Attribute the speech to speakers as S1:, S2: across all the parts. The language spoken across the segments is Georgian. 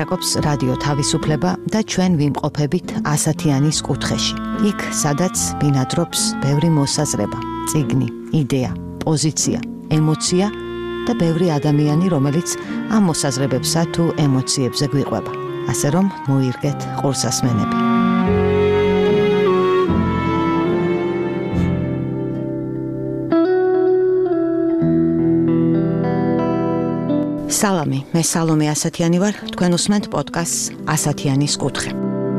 S1: ლაპარაკობს რადიო თავისუფლება და ჩვენ ვიმყოფებით ასათიანის კუთხეში. იქ, სადაც ბინადრობს ბევრი მოსაზრება, წიგნი, იდეა, პოზიცია, ემოცია და ბევრი ადამიანი, რომელიც ამ მოსაზრებებსა თუ ემოციებზე გვიყვება. ასე რომ მოირგეთ ყურსასმენები. სალამი, მე სალომე ასათიანი ვარ, თქვენ უსმენთ პოდკასტს ასათიანის კუთხე.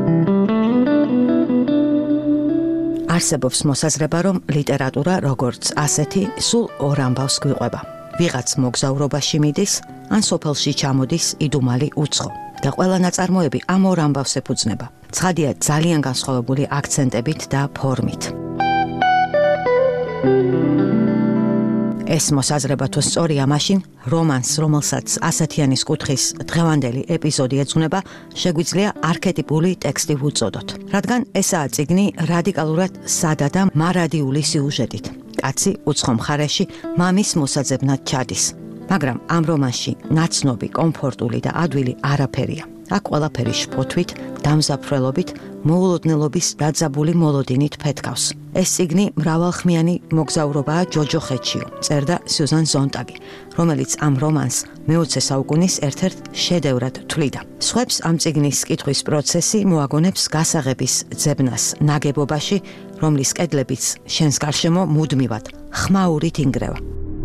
S1: არსებობს მოსაზრება, რომ ლიტერატურა როგორც ასეთი სულ ორ ამბავს გვიყვება. ვიღაც მოგზაურობაში მიდის, ან სოფელში ჩამოდის იდუმალი უცხო. და ყველა ნაწარმოები ამ ორ ამბავს ეფუძნება. ცხადია ძალიან განსხვავებული აქცენტებით და ფორმით. ეს მოსაზრება თუ სწორია, მაშინ რომანს, რომელსაც ასათიანის კუთხის დღევანდელი ეპიზოდი ეძღვნება, შეგვიძლია არქეტიპული ტექსტი ვუწოდოთ. რადგან ესაა წიგნი რადიკალურად სადა და მარადიული სიუჟეტით. კაცი უცხო მხარეში მამის მოსაძებნად ჩადის. მაგრამ ამ რომანში ნაცნობი, კომფორტული და ადვილი არაფერია. აქ ყველაფერი შფოთვით, დამზაფრველობით, მოულოდნელობის დაძაბული მოლოდინით ფეთქავს. ეს წიგნი მრავალხმიანი მოგზაურობაა ჯოჯოხეთშიო, წერდა სიუზან ზონტაგი, რომელიც ამ რომანს მე-20 საუკუნის ერთ-ერთ შედევრად თვლიდა. სხვებს ამ წიგნის კითხვის პროცესი მოაგონებს გასაღების ძებნას ნაგებობაში, რომლის კედლებიც შენს გარშემო მუდმივად ხმაურით ინგრევა.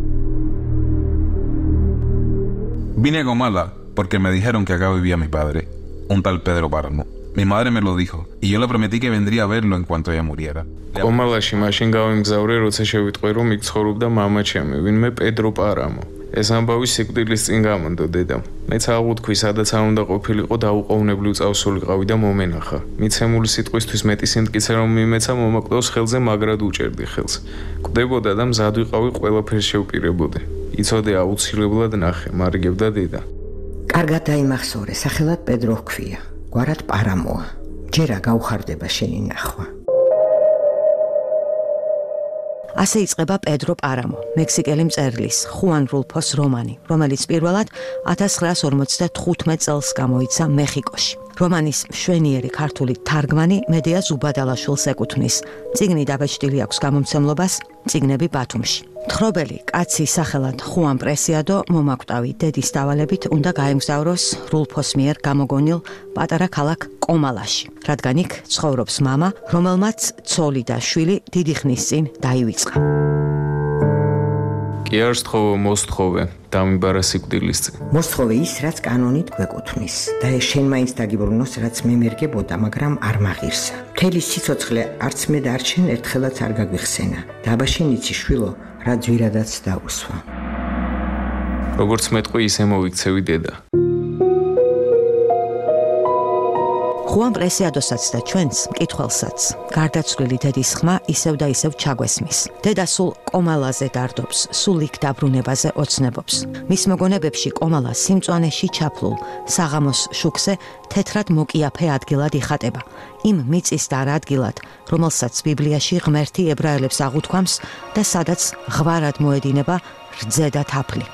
S2: Vine a Comala porque me dijeron que acá vivía mi padre, un tal Pedro Páramo. Mi madre me lo dijo y yo le prometí que vendría a verlo en cuanto ella muriera.
S3: Comalaში მაშინ გავიმგზავრე, როცა შევიტყვე, რომ იქ ცხოვრობდა მამაჩემი, ვინმე პედრო პარამო. ეს ამბავი სიკვდილის წინ გამონდო დედამ. მეც აღუთქვი, სადაც არ უნდა ყოფილიყო, დაუყოვნებლივ წავსულიყავი და მომენახა. მიცემული სიტყვისთვის მეტი სიმტკიცე რომ მიმეცა, მომაკვდავს ხელზე, მაგრად უჭერდი ხელს. კვდებოდა და მზად ვიყავი ყველაფერს შევპირებოდი. იცოდე აუცილებლად ნახე, მარგებდა დედა.
S4: კარგად დაიმახსოვრე, სახელად პედრო ჰქვია, გვარად პარამოა. ჯერა გაუხარდება შენი ნახვა.
S1: ასე იწყება პედრო პარამო, მექსიკელი მწერლის ხუან რულფოს რომანი, რომელიც პირველად 1955 წელს გამოიცა მეხიკოში. რომანის მშვენიერი ქართული თარგმანი მედეა ზუბადალაშვილს ეკუთვნის. წიგნი დაბეჭდილი აქვს გამომცემლობას წიგნები ბათუმში. თხრობელი კაცი სახელად ხუან პრესიადო მომაკვდავი დედის დავალებით უნდა გაემგზავროს რულფოს მიერ გამოგონილ პატარა ქალაქ კომალაში, რადგან იქ ცხოვრობს მამა, რომელმაც ცოლი და შვილი დიდი ხნის წინ დაივიწყა.
S3: კი არ სთხოვო, მოსთხოვე, დამიბარა სიკვდილის წინ.
S4: მოსთხოვე ის, რაც კანონით გვეკუთვნის და ეს შენ მაინც დაგიბრუნოს, რაც მე მერგებოდა, მაგრამ არ მაღირსა. მთელი სიცოცხლე არც მე და არც შენ ერთხელაც არ გაგვიხსენა. და აბა შენ იცი, შვილო, რა ძვირადაც დაუსვა.
S3: როგორც მეტყვი, ისე მოვიქცევი დედა.
S1: ხუან პრესიადოსაც და ჩვენს მკითხველსაც გარდაცვლილი დედის ხმა ისევ და ისევ ჩაგვესმის. დედა სულ კომალაზე დარდობს, სულ იქ დაბრუნებაზე ოცნებობს. მის მოგონებებში კომალა სიმწვანეში ჩაფლულ, საღამოს შუქზე თეთრად მოკიაფე ადგილად იხატება. იმ მიწის და რა ადგილად, რომელსაც ბიბლიაში ღმერთი ებრაელებს აღუთქვამს და სადაც ღვარად მოედინება რძე და თაფლი.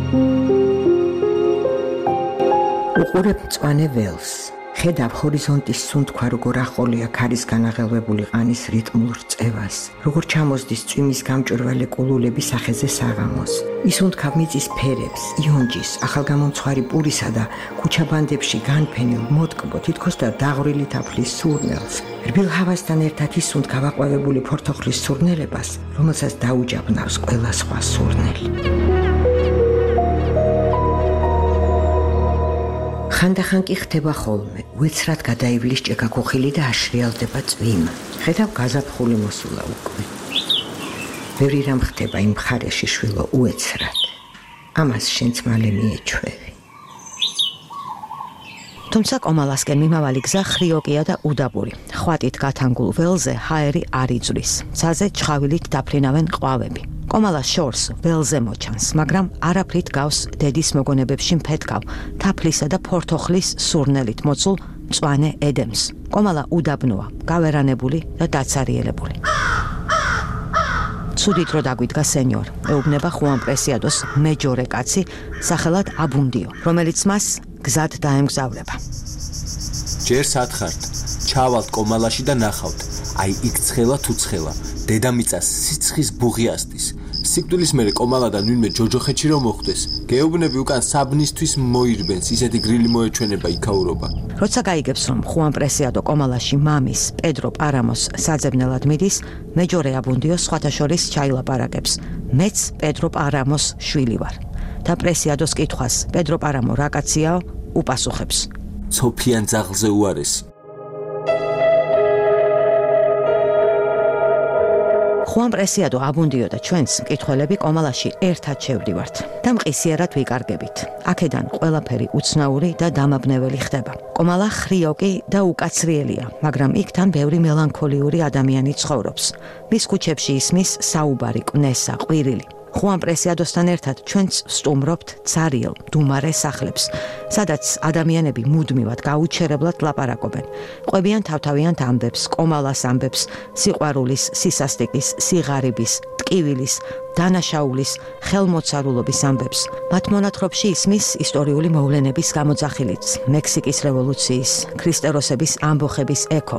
S4: უყურებ მწვანე ველს. ხედავ ჰორიზონტის სუნთქვა, როგორ ახოლია ქარის განაღელვებული ყანის რიტმულ რწევას, როგორ ჩამოსდის წვიმის გამჭვირვალე კულულები სახეზე საღამოს. ისუნთქავ მიწის ფერებს, იონჯის, ახალგამომცხვარი პურისა და ქუჩაბანდებში განფენილ მოტკბო, თითქოს და დაღვრილი თაფლის სურნელს. რბილ ჰავასთან ერთად ისუნთქავ აყვავებული ფორთოხლის სურნელებას, რომელსაც დაუჯაბნავს ყველა სხვა სურნელი. ხანდახან კი ხდება ხოლმე, უეცრად გადაივლის ჭექაქუხილი და აშრიალდება წვიმა. ხედავ გაზაფხული მოსულა უკვე. ბევრი რამ ხდება იმ მხარეში, შვილო, უეცრად. ამას შენც მალე მიეჩვევი.
S1: თუმცა კომალასკენ მიმავალი გზა ხრიოკია და უდაბური. ხვატით გათანგულ ველზე ჰაერი არ იწვრის. მცაზე ჩხავილით დაფრინავენ ყვავები. კომალას შორს ველზე მოჩანს, მაგრამ არაფრით გავს დედის მოგონებებში მფეთქავ, თაფლისა და ფორთოხლის სურნელით მოცულ მწვანე ედემს. კომალა უდაბნოა, გავერანებული და დაცარიელებული. ცუდი დრო დაგვიდგა სენიორ, ეუბნება ხუან პრესიადოს მეჯორე კაცი, სახელად აბუნდიო, რომელიც მას გზად დაემგზავრება.
S5: ჯერ სათხართ, ჩავალთ კომალაში და ნახავთ. აი იქ ცხელა თუ ცხელა, დედამიწას სიცხის ბუღი ასდის. სიკვდილის მერე კომალადან ვინმე ჯოჯოხეთში რომ მოხვდეს, გეუბნები უკან საბნისთვის მოირბენს, ისეთი გრილი მოეჩვენება იქაურობა.
S1: როცა გაიგებს, რომ ხუან პრესიადო კომალაში მამის, პედრო პარამოს საძებნელად მიდის, მეჯორე აბუნდიო სხვათა შორის ჩაილაპარაკებს. მეც პედრო პარამოს შვილი ვარ. და პრესიადოს კითხვას, პედრო პარამო რა კაციაო, უპასუხებს.
S5: ცოფიან ძაღლზე უარესი.
S1: ხუან პრესიადო აბუნდიო და ჩვენს მკითხველები კომალაში ერთად შევდივართ და მყისიერად ვიკარგებით. აქედან ყველაფერი უცნაური და დამაბნეველი ხდება. კომალა ხრიოკი და უკაცრიელია, მაგრამ იქთან ბევრი მელანქოლიური ადამიანი ცხოვრობს. მის ქუჩებში ისმის საუბარი, კვნესა, ყვირილი. ხუან პრესიადოსთან ერთად ჩვენც ვსტუმრობთ ცარიელ, დუმარე სახლებს, სადაც ადამიანები მუდმივად გაუჩერებლად ლაპარაკობენ. ყვებიან თავთავიანთ ამბებს, კომალას ამბებს, სიყვარულის, სისასტიკის, სიღარიბის, ტკივილის, დანაშაულის, ხელმოცარულობის ამბებს. მათ მონათხრობში ისმის ისტორიული მოვლენების გამოძახილიც, მექსიკის რევოლუციის, ქრისტეროსების ამბოხების ექო.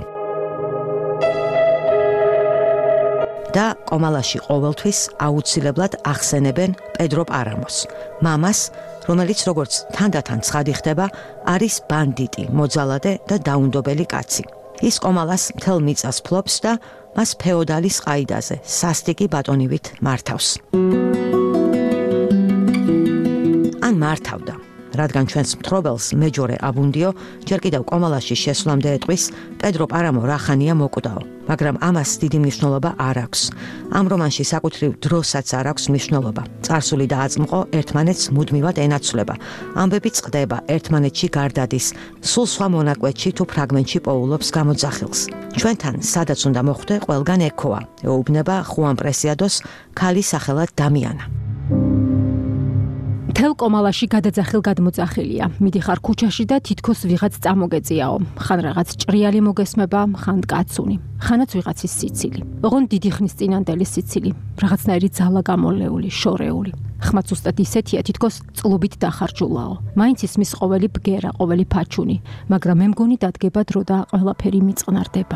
S1: და კომალაში ყოველთვის აუცილებლად ახსენებენ პედრო პარამოს, მამას, რომელიც როგორც თანდათან ცხადი ხდება, არის ბანდიტი, მოძალადე და დაუნდობელი კაცი. ის კომალას მთელ მიწას ფლობს და მას ფეოდალის ყაიდაზე, სასტიკი ბატონივით მართავს. ან მართავდა. რადგან ჩვენს მთხრობელს მეჯორე აბუნდიო ჯერ კიდევ კომალაში შესვლამდე ეტყვის, პედრო პარამო რახანია მოკვდაო, მაგრამ ამას დიდი მნიშვნელობა არ აქვს. ამ რომანში საკუთრივ დროსაც არ აქვს მნიშვნელობა. წარსული და აწმყო ერთმანეთს მუდმივად ენაცვლება. ამბები წყდება, ერთმანეთში გარდადის, სულ სხვა მონაკვეთში თუ ფრაგმენტში პოულობს გამოძახილს. ჩვენთან სადაც უნდა მოხვდე, ყველგან ექოა, ეუბნება ხუან პრესიადოს ქალი სახელად დამიანა.
S6: მთელ კომალაში გადაძახილ გადმოძახილია. მიდიხარ ქუჩაში და თითქოს ვიღაც წამოგეწიაო. ხან რაღაც ჭრიალი მოგესმება, ხან კაცუნი. ხანაც ვიღაცის სიცილი. ოღონდ დიდი ხნის წინანდელი სიცილი. რაღაცნაირი ძალა გამოლეული, შორეული. ხმაც უსტად ისეთია, თითქოს წყლობით დახარჯულაო. მაინც ისმის ყოველი ბგერა, ყოველი ფაჩუნი, მაგრამ მე მგონი დადგება დრო და ყველაფერი მიწყნარდება.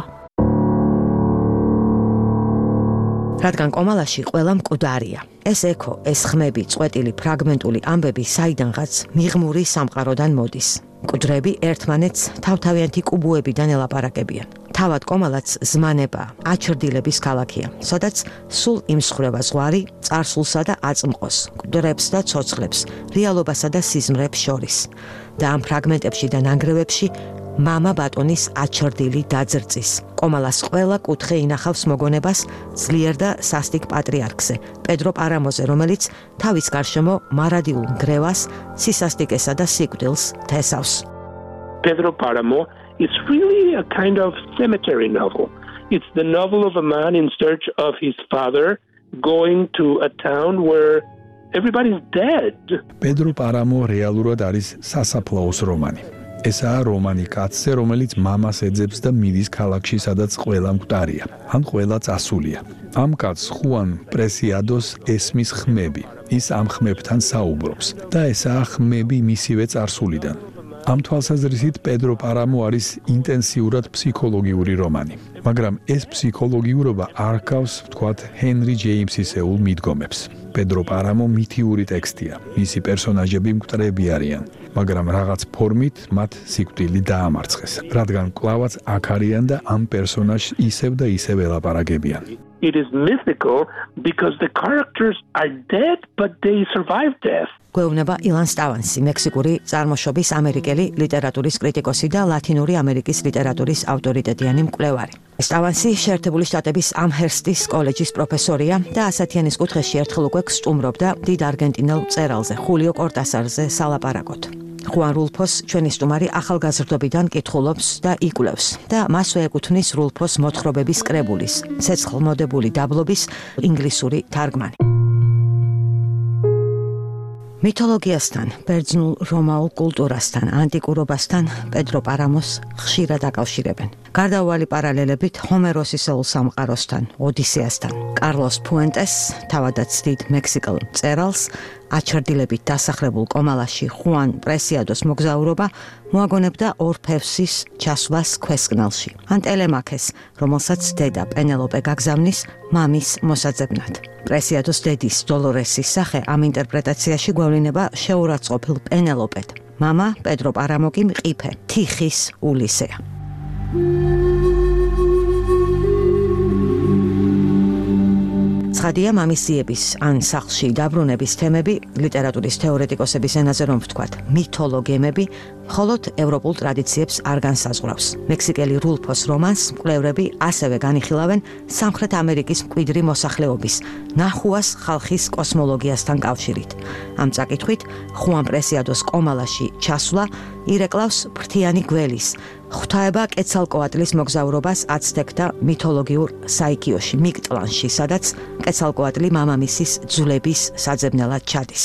S1: რადგან კომალაში ყველა მკვდარია. ეს ექო, ეს ხმები, წვეტილი, ფრაგმენტული ამბები საიდანღაც მიღმური სამყაროდან მოდის. მკვდრები ერთმანეთს თავთავიანთი კუბუებიდან ელაპარაკებიან. თავად კომალაც ზმანება, აჩრდილების ქალაქია, სადაც სულ იმსხვრევა ზღვარი წარსულსა და აწმყოს, მკვდრებს და ცოცხლებს, რეალობასა და სიზმრებს შორის. და ამ ფრაგმენტებში და ნანგრევებში მამა ბატონის აჩრდილი დაძრწის. კომალას ყველა კუთხე ინახავს მოგონებას ძლიერ და სასტიკ პატრიარქზე, პედრო პარამოზე, რომელიც თავის გარშემო მარადილ მგრევას, სისასტიკესა და სიკვდილს თესავს.
S7: Pedro Paramo is really a kind of cemetery novel. It's the novel of a man in search of his father going to a town where everybody's dead.
S8: Pedro Paramo რეალურად არის სასაფლაოს რომანი. ესაა რომანი კაცზე, რომელიც მამას ეძებს და მიდის ქალაქში, სადაც ყველა მკვდარია, ან ყველა წასულია. ამ კაცს ხუან პრესიადოს ესმის ხმები. ის ამ ხმებთან საუბრობს და ესაა ხმები მისივე წარსულიდან. ამ თვალსაზრისით პედრო პარამო არის ინტენსიურად ფსიქოლოგიური რომანი, მაგრამ ეს ფსიქოლოგიურობა არ გავს, ვთქვათ, ჰენრი ჯეიმსისეულ მიდგომებს. პედრო პარამო მითიური ტექსტია, მისი პერსონაჟები მკვდრები არიან, მაგრამ რაღაც ფორმით მათ სიკვდილი დაამარცხეს, რადგან კლავაც აქ არიან და ამ პერსონაჟს ისევ და ისევ ელაპარაკებიან.
S7: It is mythical because the characters are dead but they survive death.
S1: გვეუბნება ილან სტავანსი, მექსიკური წარმოშობის ამერიკელი ლიტერატურის კრიტიკოსი და ლათინური ამერიკის ლიტერატურის ავტორიტეტიანი მკვლევარი. სტავანსი შეერთებული შტატების ამჰერსტის კოლეჯის პროფესორია და ასათიანის კუთხეში ერთხელ უკვე გსტუმრობდა დიდ არგენტინელ მწერალზე, ხულიო კორტასარზე სალაპარაკოთ. ხუან რულფოს ჩვენი სტუმარი ახალგაზრდობიდან კითხულობს და იკვლევს და მასვე ეკუთვნის რულფოს მოთხრობების კრებულის, ცეცხლმოდებული დაბლობის ინგლისური თარგმანი. მითოლოგიასთან, ბერძნულ რომაულ კულტურასთან, ანტიკურობასთან პედრო პარამოს ხშირად აკავშირებენ. გარდაუვალი პარალელებით ჰომეროსისეულ სამყაროსთან, ოდისეასთან, კარლოს ფუენტეს, თავადაც დიდ მექსიკელ მწერალს, აჩრდილებით დასახლებულ კომალაში ხუან პრესიადოს მოგზაურობა მოაგონებდა ორფევსის ჩასვლას ქვესკნელში, ან ტელემაქეს, რომელსაც დედა პენელოპე გაგზავნის მამის მოსაძებნად. პრესიადოს დედის დოლორესის სახე ამ ინტერპრეტაციაში გვევლინება შეურაცხყოფილ პენელოპედ. მამა პედრო პარამო კი მყიფე, თიხის ულისეა. ცხადია, მამისიების ან სახლში დაბრუნების თემები ლიტერატურის თეორეტიკოსების ენაზე რომ ვთქვათ, მითოლოგემები მხოლოდ ევროპულ ტრადიციებს არ განსაზღვრავს. მექსიკელი რულფოს რომანს მკვლევრები ასევე განიხილავენ სამხრეთ ამერიკის მკვიდრი მოსახლეობის, ნახუას ხალხის კოსმოლოგიასთან კავშირით. ამ წაკითხვით, ხუან პრესიადოს კომალაში ჩასვლა ირეკლავს ფრთიანი გველის, ღვთაება კეცალკოატლის მოგზაურობას აცტეკთა მითოლოგიურ საიქიოში, მიკტლანში, სადაც კეცალკოატლი მამამისის ძვლების საძებნელად ჩადის.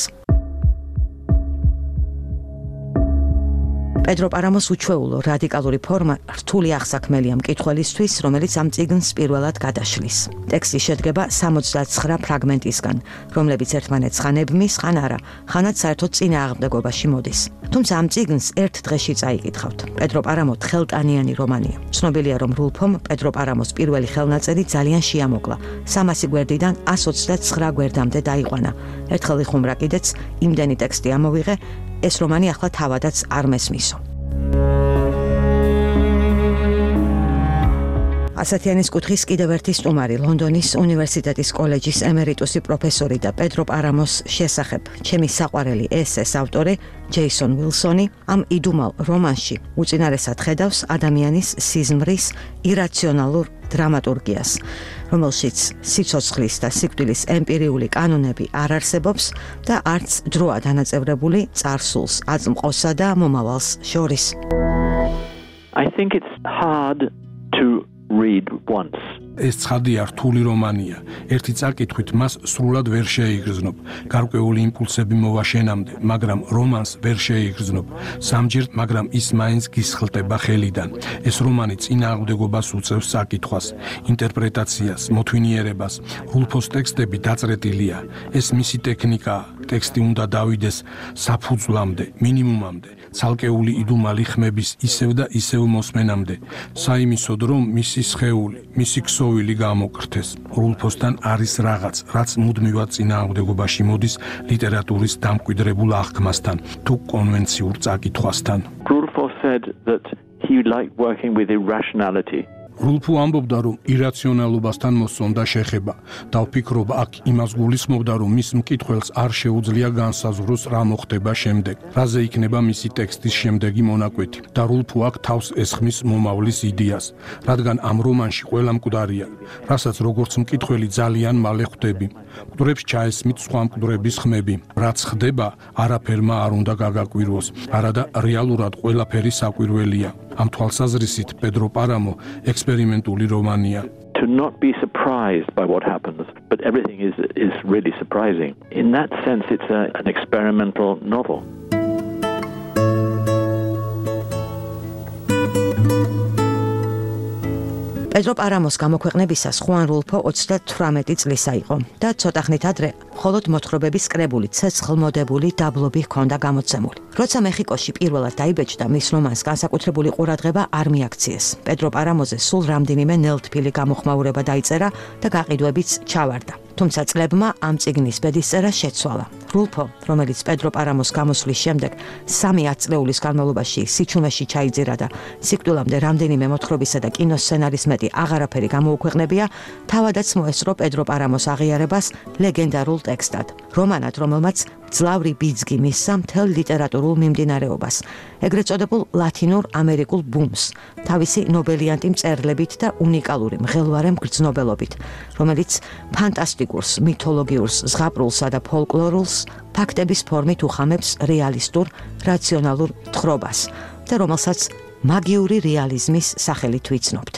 S1: პედრო პარამოს უჩვეულო რადიკალური ფორმა რთული აღსაქმელია მკითხველისთვის, რომელიც ამ წიგნს პირველად გადაშლის. ტექსტი შედგება 69 ფრაგმენტისგან, რომლებიც ერთმანეთს ხან ებმის, ხან არა, ხანაც საერთოდ წინააღმდეგობაში მოდის. თუმცა ამ წიგნს ერთ დღეში წაიკითხავთ. პედრო პარამო თხელტანიანი რომანია. ცნობილია, რომ რულფომ პედრო პარამოს პირველი ხელნაწერი ძალიან შეამოკლა. 300 გვერდიდან 129 გვერდამდე დაიყვანა. ერთხელ იხუმრა კიდეც, იმდენი ტექსტი ამოვიღე, ეს რომანი ახლა თავადაც არ მესმისო. ასათიანის კუთხის კიდევ ერთი სტუმარი, ლონდონის უნივერსიტეტის კოლეჯის ემერიტუსი პროფესორი და პედრო პარამოს შესახებ ჩემი საყვარელი ესეს ავტორი ჯეისონ უილსონი ამ იდუმალ რომანში უწინარესად ხედავს ადამიანის სიზმრის ირაციონალურ დრამატურგიას, რომელშიც სიცოცხლის და სიკვდილის ემპირიული კანონები არ არსებობს და არც დროა დანაწევრებული წარსულს, აწმყოსა და მომავალს შორის.
S9: I think it's hard to read once.
S8: ეს ცხადია რთული რომანია. ერთი წაკითხვით მას სრულად ვერ შეიგრძნობ. გარკვეული იმპულსები მოვაშენამდე, მაგრამ რომანს ვერ შეიგრძნობ. სამჯერ, მაგრამ ის მაინც გისხლტება ხელიდან. ეს რომანი წინააღმდეგობას უწევს საკითხვას, ინტერპრეტაციას, მოთვინიერებას. რულფოს ტექსტები დაწრეტილია. ეს მისი ტექნიკაა. ტექსტი უნდა დავიდეს საფუძვლამდე, მინიმუმამდე, ცალკეული იდუმალი ხმების ისევ და ისევ მოსმენამდე. საიმისოდ, რომ მისი სხეული, მისი ქსოვილი გამოკრთეს. რულფოსთან არის რაღაც, რაც მუდმივად წინააღმდეგობაში მოდის ლიტერატურის დამკვიდრებულ აღქმასთან თუ კონვენციურ წაკითხვასთან.
S9: Rulfo said that he liked working with irrationality.
S8: რულფო ამბობდა, რომ ირაციონალობასთან მოსწონდა შეხება და ვფიქრობ, აქ იმას გულისხმობდა, რომ მის მკითხველს არ შეუძლია განსაზღვროს რა მოხდება შემდეგ, რაზე იქნება მისი ტექსტის შემდეგი მონაკვეთი და რულფო აქ თავს ესხმის მომავლის იდეას, რადგან ამ რომანში ყველა მკვდარია, რასაც როგორც მკითხველი ძალიან მალე ხვდები. მკვდრებს ჩაესმით სხვა მკვდრების ხმები, რაც ხდება, არაფერმა არ უნდა გაგაკვირვოს, არადა რეალურად ყველაფერი საკვირველია. ამ თვალსაზრისით პედრო პარამო ექსპერიმენტული რომანია.
S9: To not be surprised by what happens, but everything is really surprising. In that sense, it's an experimental novel.
S1: პედრო პარამოს გამოქვეყნებისას ხუან რულფო 38 წლისა იყო და ცოტახნით ადრე მხოლოდ მოთხრობების კრებული ცეცხლმოდებული დაბლობი ჰქონდა გამოცემული. როცა მეხიკოში პირველად დაიბეჭდა, მის რომანს განსაკუთრებული ყურადღება არ მიაქციეს. პედრო პარამოზე სულ რამდენიმე ნელთბილი გამოხმაურება დაიწერა და გაყიდვებიც ჩავარდა. თუმცა წლებმა ამ წიგნის ბედისწერა შეცვალა. რულფო, რომელიც პედრო პარამოს გამოსვლის შემდეგ 3 ათწლეულის განმავლობაში სიჩუმეში ჩაიძირა და სიკვდილამდე რამდენიმე მოთხრობისა და კინოსცენარის მეტი აღარაფერი გამოუქვეყნებია, თავადაც მოესწრო პედრო პარამოს აღიარებას ლეგენდარულ ტექსტად. რომანად, რომელმაც ძლავრი ბიძგი მისცა მთელ ლიტერატურულ მიმდინარეობას, ეგრეთ წოდებულ ლათინურ ამერიკულ ბუმს, თავისი ნობელიანტი მწერლებით და უნიკალური მღელვარე მგრძნობელობით, რომელიც ფანტასტიკურს, მითოლოგიურს, ზღაპრულსა და ფოლკლორულს ფაქტების ფორმით უხამებს რეალისტურ, რაციონალურ თხრობას და რომელსაც მაგიური რეალიზმის სახელით ვიცნობთ.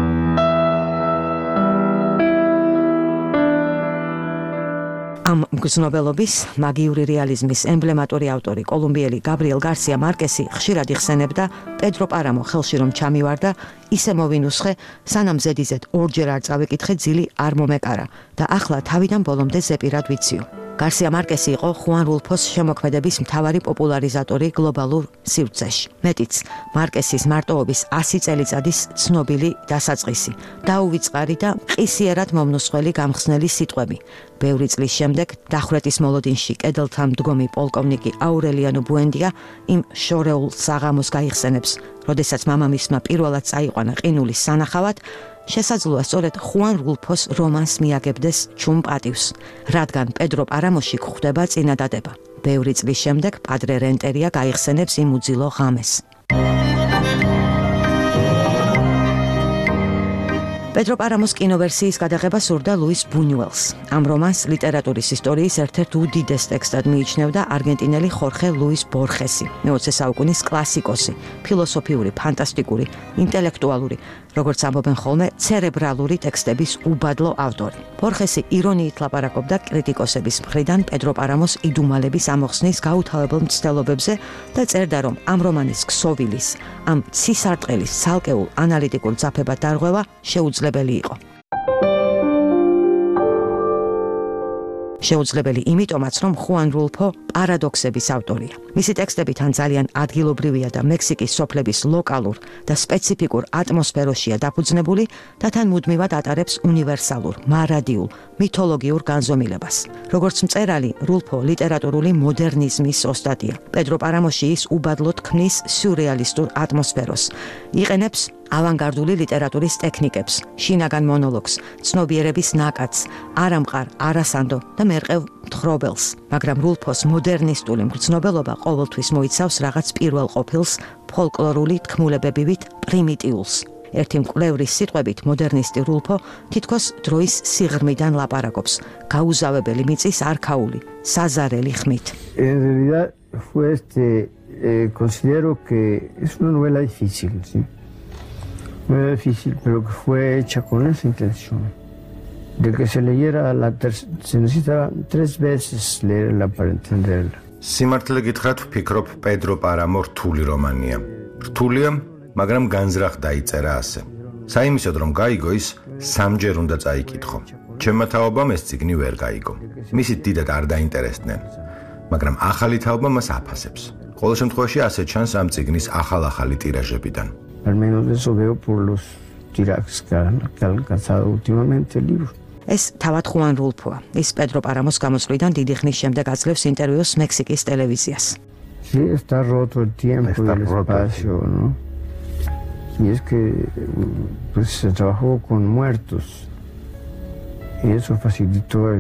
S1: ამ მგრძნობელობის, მაგიური რეალიზმის ემბლემატური ავტორი, კოლუმბიელი გაბრიელ გარსია მარკესი ხშირად იხსენებდა პედრო პარამო ხელში რომ ჩამივარდა, ისე მოვინუსხე, სანამ ზედიზედ ორჯერ არ წავიკითხე, ძილი არ მომეკარა და ახლა თავიდან ბოლომდე ზეპირად ვიციო. გარსია მარკესი იყო ხუან რულფოს შემოქმედების მთავარი პოპულარიზატორი გლობალურ სივრცეში. მეტიც, მარკესის მარტოობის 100 წელიწადის ცნობილი დასაწყისი, დაუვიწყარი და ყისიერად მომნუსხველი გამხსნელი სიტყვები. ბევრი წლის შემდეგ დახვრეტის მოლოდინში კედელთან მდგომი პოლკოვნიკი აურელიანო ბუენდია იმ შორეულ საღამოს გაიხსენებს, როდესაც მამამისმა პირველად წაიყვანა ყინულის სანახავად, შესაძლოა სწორედ ხუან რულფოს რომანს მიაგებდეს ჩუმ პატივს, რადგან პედრო პარამოში გვხვდება წინადადება. ბევრი წლის შემდეგ პადრე რენტერია გაიხსენებს იმ უძილო ღამეს. პედრო პარამოს კინოვერსიის გადაღება სურდა ლუის ბუნიუელს. ამ რომანს ლიტერატურის ისტორიის ერთ-ერთ უდიდეს ტექსტად მიიჩნევდა არგენტინელი ხორხე ლუის ბორხესი, მე-20 საუკუნის კლასიკოსი, ფილოსოფიური, ფანტასტიკური, ინტელექტუალური, როგორც ამბობენ ხოლმე, ცერებრალური ტექსტების უბადლო ავტორი. ბორხესი ირონიით ლაპარაკობდა კრიტიკოსების მხრიდან პედრო პარამოს იდუმალების ამოხსნის გაუთავებელ მცდელობებზე და წერდა, რომ ამ რომანის ქსოვილის, ამ ცისარტყელის ცალკეულ ანალიტიკურ ძაფებად დარღვევა შეუძლებელი იყო. შეუძლებელი იმიტომაც, რომ ხუან რულფო პარადოქსების ავტორია. მისი ტექსტები თან ძალიან ადგილობრივია და მექსიკის სოფლების ლოკალურ და სპეციფიკურ ატმოსფეროშია დაფუძნებული და თან მუდმივად ატარებს უნივერსალურ, მარადიულ, მითოლოგიურ განზომილებას. როგორც მწერალი, რულფო ლიტერატურული მოდერნიზმის ოსტატია. პედრო პარამოში ის უბადლოდ ქმნის სიურეალისტურ ატმოსფეროს. იყენებს ავანგარდული ლიტერატურის ტექნიკებს, შინაგან მონოლოგს, ცნობიერების ნაკადს, არამყარ, არასანდო და მერყევ მთხრობელს, მაგრამ რულფოს მოდერნისტული მგრძნობელობა ყოველთვის მოიცავს რაღაც პირველ ყოფილს, ფოლკლორული თქმულებებივით პრიმიტიულს. ერთი მკვლევრის სიტყვებით, მოდერნისტი რულფო თითქოს დროის სიღრმიდან ლაპარაკობს, გაუზავებელი მიწის არქაული, საზარელი ხმით.
S10: En realidad fue considero que es una novela difícil, ¿sí? No era difícil, pero que fue hecha con esa intención. De que se leyera se necesitaba 3 veces leerla para entenderla.
S11: სიმართლე გითხრათ, ვფიქრობ, პედრო პარამო რთული რომანია. რთულია, მაგრამ განზრახ დაიწერა ასე. საიმისოდ რომ გაიგო ის, სამჯერ უნდა წაიკითხო. ჩემმა თაობამ ეს წიგნი ვერ გაიგო. მისი დიდად არ დაინტერესდნენ, მაგრამ ახალი თაობა მას აფასებს. ყოველ შემთხვევაში ასე ჩანს ამ წიგნის ახალ-ახალი ტირაჟებიდან.
S10: Al menos eso veo por los tirajes que han alcanzado últimamente el libro.
S1: ეს თავად ხუან რულფოა. ის პედრო პარამოს გამოსვლიდან დიდი ხნის შემდეგ აძლევს ინტერვიუს მექსიკის ტელევიზიას.
S10: Sí, está roto el tiempo y el espacio, ¿no? Y es que pues, se trabajó con muertos y eso facilitó el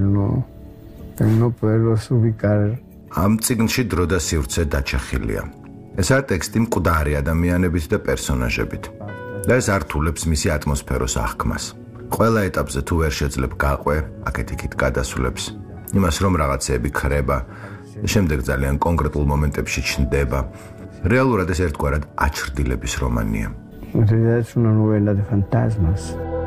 S10: no poderlos ubicar.
S11: ამ წიგნში დრო და სივრცე დაჩახილია. ესაა ტექსტი მკვდარი ადამიანებით და პერსონაჟებით და ეს ართულებს მისი ატმოსფეროს აღქმას. ყველა ეტაპზე თუ ვერ შეძლებ გაყვე, აქეთ-იქით გადასულებს. იმას რომ რაღაცეები ქრება, შემდეგ ძალიან კონკრეტულ მომენტებში ჩნდება. რეალურად ეს ერთგვარად აჩრდილების რომანია.
S10: En realidad es una novela de fantasmas.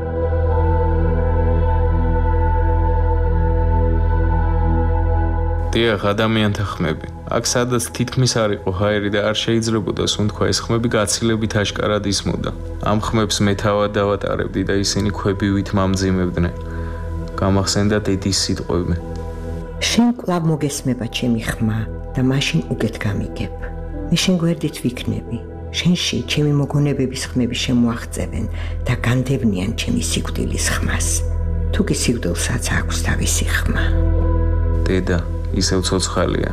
S3: დიახ, ადამიანთა ხმები. აქ სადაც თითქმის არ იყო ჰაერი და არ შეიძლებოდა სუნთქვა, ეს ხმები გაცილებით აშკარად ისმოდა. ამ ხმებს მე თავად დავატარებდი და ისინი ქვებივით მამძიმებდნენ. გამახსენდა დედის სიტყვები.
S4: შენ კვლავ მოგესმება ჩემი ხმა და მაშინ უკეთ გამიგებ. მე შენ გვერდით ვიქნები. შენში ჩემი მოგონებების ხმები შემოაღწევენ და განდევნიან ჩემი სიკვდილის ხმას. თუ კი სიკვდილსაც აქვს თავისი ხმა.
S3: დედა ისევ ცოცხალია.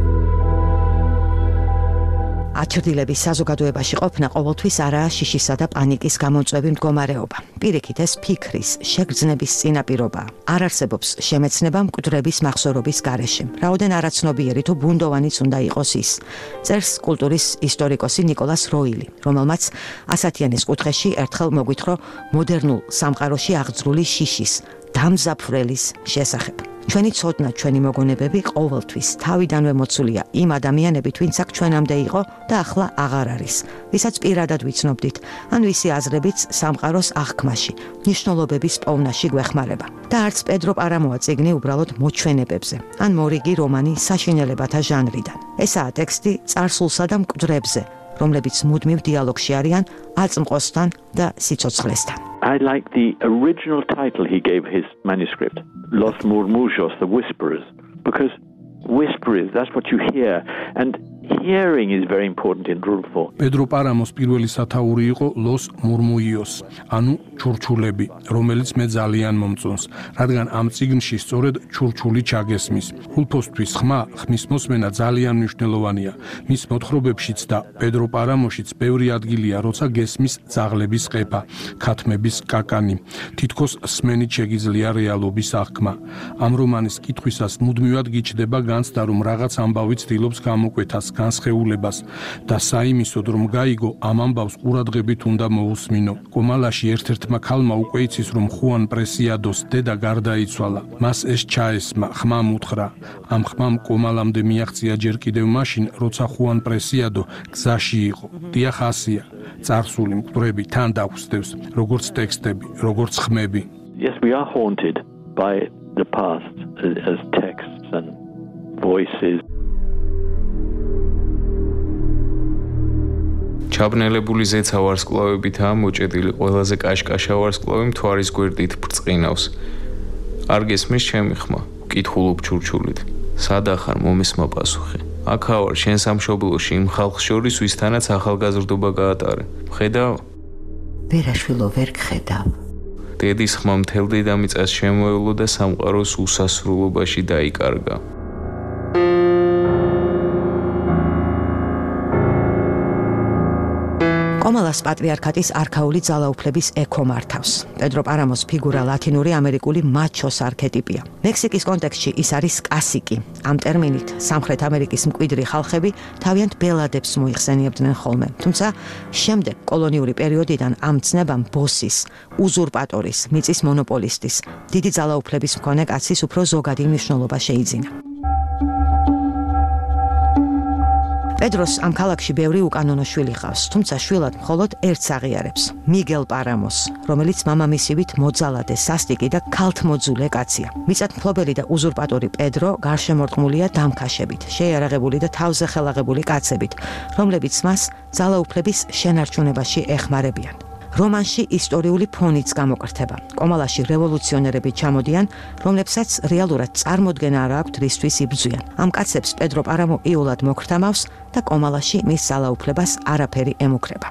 S1: აჩრდილების საზოგადოებაში ყოფნა ყოველთვის არაა შიშისა და პანიკის გამოწვევი მდგომარეობა. პირიქით, ეს ფიქრის, შეგრძნების წინაპირობაა. არ არსებობს შემეცნება მკვდრების მახსოვრობის გარეშე. რაოდენ არაცნობიერი თუ ბუნდოვანიც უნდა იყოს ის. წერს კულტურის ისტორიკოსი ნიკოლას როილი, რომელმაც ასათიანის კუთხეში ერთხელ მოგვითხრა მოდერნულ სამყაროში აღძრული შიშის, დამზაფრელის შესახებ. ჩვენი ცოდნა, ჩვენი მოგონებები ყოველთვის თავიდანვე მოცულია იმ ადამიანებით, ვინც აქ ჩვენამდე იყო და ახლა აღარ არის, ვისაც პირადად ვიცნობდით, ან ვისი აზრებიც სამყაროს აღქმაში, ნიშნულობების პოვნაში გვეხმარება. და არც პედრო პარამოა წიგნი უბრალოდ მოჩვენებებზე, ან მორიგი რომანი საშინელებათა ჟანრიდან. ესაა ტექსტი წარსულსა და მკვდრებზე, რომლებიც მუდმივ დიალოგში არიან აწმყოსთან და სიცოცხლესთან.
S9: I like the original title he gave his manuscript, Los Murmullos, the Whisperers. because whisper is, that's what you hear. And hearing is very important in Rulfo.
S8: პედრო პარამოს პირველი სათაური იყო ლოს მურმუიოს, ანუ ჩურჩულები, რომელიც მე ძალიან მომწონს, რადგან ამ წიგნში სწორედ ჩურჩული ჩაგესმის. რულფოსთვის ხმის მოსმენა ძალიან მნიშვნელოვანია. მის მოთხრობებშიც და პედრო პარამოშიც ბევრი ადგილია, როცა გესმის ძაღლების ყეფა, ქათმების კაკანი. თითქოს სმენით შეგიძლია რეალობის აღქმა. ამ რომანის კითხვისას მუდმივად გიჩნდება განცდა, რომ რაღაც ამბავი ცდილობს გამოკვეთას განსხეულებას და საიმისოდ რომ გაიგო ამ ამბავს ყურადღებით უნდა მოусმინო. კომალაში ერთ-ერთმა ქალმა უკვე იცის რომ ხუან პრესიადოს დედა გარდაიცვალა. მას ეს ჩაესმა, ხმამ უთხრა. ამ ხმამ კომალამდე მიაღწია ჯერ კიდევ მაშინ, როცა ხუან პრესიადო გზაში იყო. დიახ ასია, წარსული მკვდრები თან დაგვსდევს, როგორც ტექსტები, როგორც ხმები.
S9: Yes, we are haunted by the past as texts and voices.
S3: ჩაბნელებული ზეცა ვარსკვლავებითაა მოჭედილი, ყველაზე კაშკაშა ვარსკვლავი მთვარის გვერდით ბრწყინავს. არ გესმის ჩემი ხმა, ვკითხულობ ჩურჩულით. სადა ხარ მომესმა პასუხი. აქა ვარ შენ სამშობლოში იმ ხალხს შორის, ვისთანაც ახალგაზრდობა გაატარე. ხედავ?
S4: ვერაშვილო ვერ გხედავ.
S3: დედის ხმა მთელ დედამიწას შემოევლო და სამყაროს უსასრულობაში დაიკარგა.
S1: კომალას პატრიარქატის არქაული ძალაუფლების ექო მართავს. პედრო პარამოს ფიგურა ლათინური ამერიკული მაჩოს არქეტიპია. მექსიკის კონტექსტში ის არის კასიკი. ამ ტერმინით სამხრეთ ამერიკის მკვიდრი ხალხები თავიანთ ბელადებს მოიხსენიებდნენ ხოლმე. თუმცა შემდეგ კოლონიური პერიოდიდან ამ ცნებამ ბოსის, უზურპატორის, მიწის მონოპოლისტის, დიდი ძალაუფლების მქონე კაცის უფრო ზოგადი მნიშვნელობა შეიძინა. პედროს ამ ქალაქში ბევრი უკანონო შვილი ჰყავს, თუმცა შვილად მხოლოდ ერთს აღიარებს, მიგელ პარამოს, რომელიც მამამისივით მოძალადე, სასტიკი და ქალთმოძულე კაცია. მიწათმფლობელი და უზურპატორი პედრო გარშემორტყმულია დამქაშებით, შეიარაღებული და თავზე ხელაღებული კაცებით, რომლებიც მას ძალაუფლების შენარჩუნებაში ეხმარებიან. რომანში ისტორიული ფონიც გამოკრთება. კომალაში რევოლუციონერები ჩამოდიან, რომლებსაც რეალურად წარმოდგენა არ აქვთ რისთვის იბრძვიან. ამ კაცებს პედრო პარამო იულად მოკრთამავს და კომალაში მის ძალაუფლებას არაფერი ემუქრება.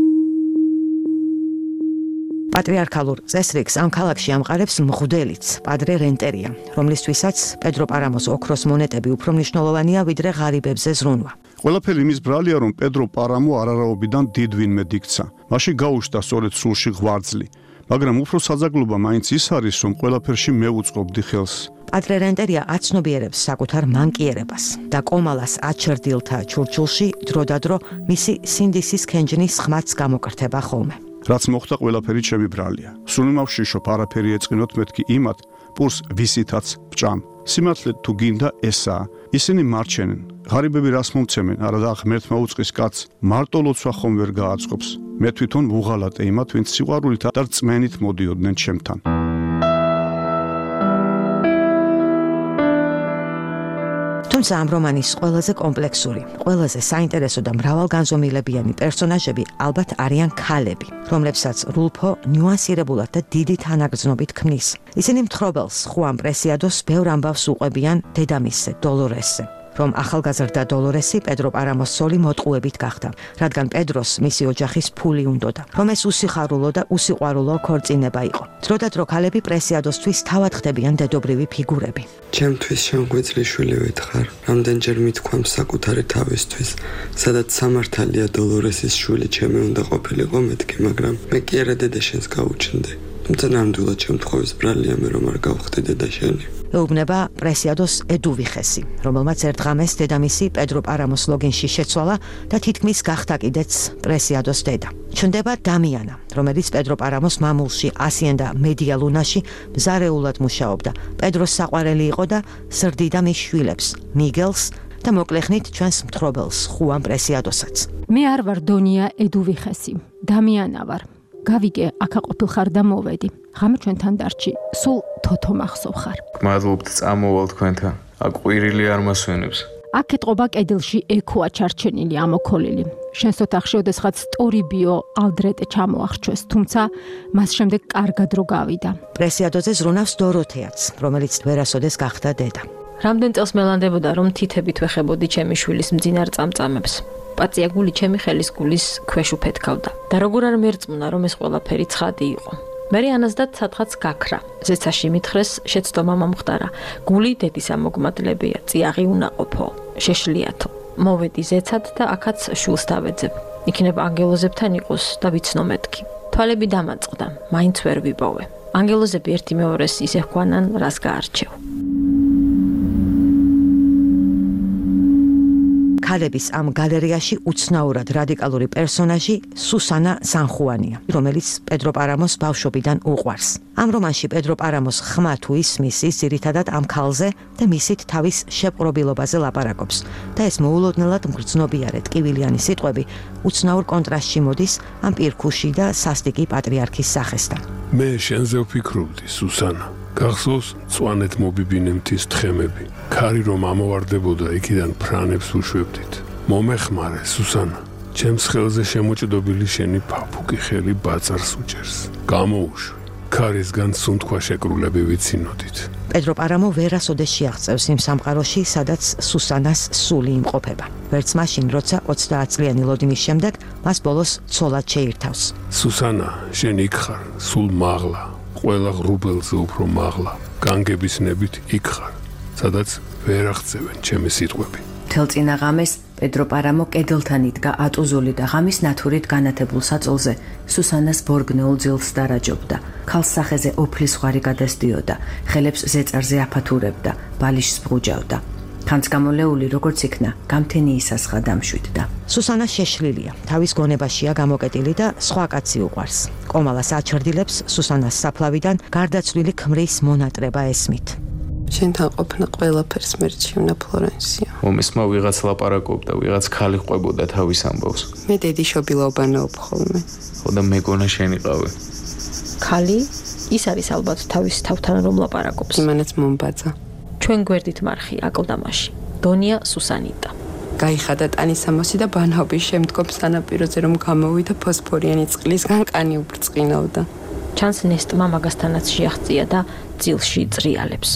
S1: პატრიარქალურ წესრიგს ამ ქალაქში ამყარებს მღვდელიც, პადრე რენტერია, რომლისთვისაც პედრო პარამოს ოქროს მონეტები უფრო მნიშვნელოვანია ვიდრე ღარიბებზე ზრუნვა.
S12: ყველაფერი იმის ბრალია, რომ პედრო პარამო არარავობიდან დიდ ვინმე იქცა. მაშინ გაუშვდა სწორედ სულში ღვარძლი, მაგრამ უფრო საძაგლობა მაინც ის არის, რომ ყველაფერში მე ვუწყობდი ხელს.
S1: პადრე რენტერია აცნობიერებს საკუთარ მანკიერებას და კომალას აჩერდილთა ჩურჩულში დროდადრო მისი სინდისის ქენჯნის ხმაც გამოკრთება ხოლმე.
S12: რაც მოხდა ყველაფერი ჩემი ბრალია. სულ მავშიშობ არაფერი ეწყინოთ მეთქი იმათ, პურს ვისითაც ბჭამ. სიმართლე თუ გინდა ესაა. ისინი მარჩენენ. ღარიბები რას მომცემენ, არა და ღმერთმა უწყის კაც მარტო ლოცვა ხომ ვერ გააწყობს. მე თვითონ ვუღალატე იმათ, ვინც სიყვარულით და რწმენით მოდიოდნენ ჩემთან. თუმცა ამ რომანის ყველაზე კომპლექსური, ყველაზე საინტერესო და მრავალგანზომილებიანი პერსონაჟები ალბათ არიან ქალები, რომლებსაც რულფო ნიუანსირებულად და დიდი თანაგრძნობით ქმნის. ისინი მთხრობელს, ხუან პრესიადოს ბევრ ამბავს უყვებიან დედამისზე, დოლორესზე. რომ ახალგაზრდა დოლორესი პედრო პარამოს სოლი მოტყუებით გახდა, რადგან პედროს მისი ოჯახის ფული უნდოდა, რომ ეს უსიხარულო და უსიყვარულო ქორწინება იყო. დროდადრო ქალები პრესიადოსთვის თავად ხდებიან დედობრივი ფიგურები.
S13: ჩემთვის შემგვეძლი შვილი ვეთხარ, რამდენჯერ მithქვამ საკუთარი თავისთვის, სადაც სამართალია დოლორესის შვილი ჩემი უნდა ყოფილიყო მეთქი, მაგრამ მე კი არა დედა შენს გავუჩნდი. თუმცა ნამდვილად შემთხვევის ბრალია მე რომ არ გავხდი დედა შენი. ეუბნება პრესიადოს ედუვიხესი, რომელმაც ერთ ღამეს დედამისი პედრო პარამოს ლოგინში შეცვალა და თითქმის გახდა კიდეც პრესიადოს დედა. ჩნდება დამიანა, რომელიც პედრო პარამოს მამულში ასიენდა მედიალუნაში მზარეულად მუშაობდა. პედროს საყვარელი იყო და ზრდიდა მის შვილებს, მიგელს და მოკლეხნით ჩვენს მთხრობელს, ხუან პრესიადოსაც.
S6: მე არ ვარ დონია ედუვიხესი, დამიანა ვარ. გავიგე, აქა ყოფილხარ და მოვედი. ღამე ჩვენთან დარჩი, სულ თოთო მახსოვ ხარ.
S3: გმადლობთ, წამოვალ თქვენთან. აქ ყვირილი არ მასვენებს.
S6: აქ ეტყობა კედელში ექოა ჩარჩენილი ამოქოლილი. შენს ოთახში ოდესღაც სტორიბიო ალდრეტე ჩამოახჩვეს, თუმცა მას შემდეგ კარგად რო გავიდა.
S1: პრესიადოზე ზრუნავს დოროთეაც, რომელიც ვერასოდეს გახდა დედა.
S6: რამდენ წელს მელანდებოდა, რომ თითებით ვეხებოდი ჩემი შვილის მძინარ წამწამებს. პაწია გული ჩემი ხელის გულის ქვეშ უფეთქავდა. და როგორ არ მერწმუნა, რომ ეს ყველაფერი ცხადი იყო. მერე ანაზდა სადღაც გაქრა. ზეცაში მითხრეს, შეცდომა მომხდარა. გული დედის ამოგმადლებია, წიაღი უნაყოფო, შეშლიათო. მოვედი ზეცად და აქაც შულს დავეძებ. იქნებ ანგელოზებთან იყოს და ვიცნო მეთქი. თვალები დამაწყდა, მაინც ვერ ვიპოვე. ანგელოზები ერთი მეორეს ისე ჰქვანან, რას გაარჩევ.
S1: ქალების ამ გალერეაში უცნაურად რადიკალური პერსონაჟი სუსანა სანხუანია, რომელიც პედრო პარამოს ბავშვობიდან უყვარს. ამ რომანში პედრო პარამოს ხმა თუ ისმის, ის ძირითადად ამ ქალზე და მისით თავის შეპყრობილობაზე ლაპარაკობს და ეს მოულოდნელად მგრძნობიარე ტკივილიანი სიტყვები უცნაურ კონტრასტში მოდის ამ პირქუში და სასტიკი პატრიარქის სახესთან.
S14: მე შენზე ვფიქრობდი, სუსანა. გახსოვს მწვანეთ მობიბინე მთის თხემები. ქარი რომ ამოვარდებოდა, იქიდან ფრანებს უშვებდით. მომეხმარე, სუსანა. ჩემს ხელზე შემოჭდობილი შენი ფაფუკი ხელი ბაწარს უჭერს. გამოუშვი. ქარისგან სუნთქვა შეკრულები ვიცინოდით.
S1: პედრო პარამო ვერასოდეს შეაღწევს იმ სამყაროში, სადაც სუსანას სული იმყოფება. ვერც მაშინ, როცა 30 წლიანი ლოდინის შემდეგ მას ბოლოს ცოლად შეირთავს.
S14: სუსანა, შენ იქ ხარ, სულ მაღლა. ყველა ღრუბელზე უფრო მაღლა, განგების ნებით იქ ხარ, სადაც ვერ აღწევენ ჩემი სიტყვები.
S15: თელწინა ღამეს პედრო პარამო კედელთან იდგა ატუზული და ღამის ნათურით განათებულ საწოლზე სუსანას ბორგნეულ ძილს დარაჯობდა. ქალს სახეზე ოფლის ხვარი გადასდიოდა, ხელებს ზეწარზე აფათურებდა, ბალიშს ბრუჯავდა. ქანს გამოლეული როგორც იქნა, გამთენი ისასხა დამშვიდდა.
S1: სუსანა შეშლილია, თავის გონებაშია გამოკეტილი და სხვა კაცი უყვარს. კომალას აჩრდილებს სუსანას საფლავიდან გარდაცვლილი ქმრის მონატრება ესმით.
S13: შენთან ყოფნა ყველაფერს მერჩივნა ფლორენსია.
S3: მომესმა ვიღაც ლაპარაკობდა, ვიღაც ქალი ყვებოდა თავის ამბავს.
S13: მე დედიშობილობანაობ ხოლმე.
S3: ხო და მეგონა შენიყავი.
S6: ქალი ის არის ალბათ თავის თავთან რომ ლაპარაკობს.
S13: იმანაც მომბაძა.
S6: ჩვენ გვერდით მარხი აკლდამაში. დონია სუსანიტა.
S13: გაიხადა ტანისამოსი და ბანაობის შემდგომ სანაპიროზე რომ გამოვიდა ფოსფორიანი წყლისგან კანი უბრწყინავდა.
S6: ჩანს ნესტმა მაგასთანაც შეაღწია და ძილში წრიალებს.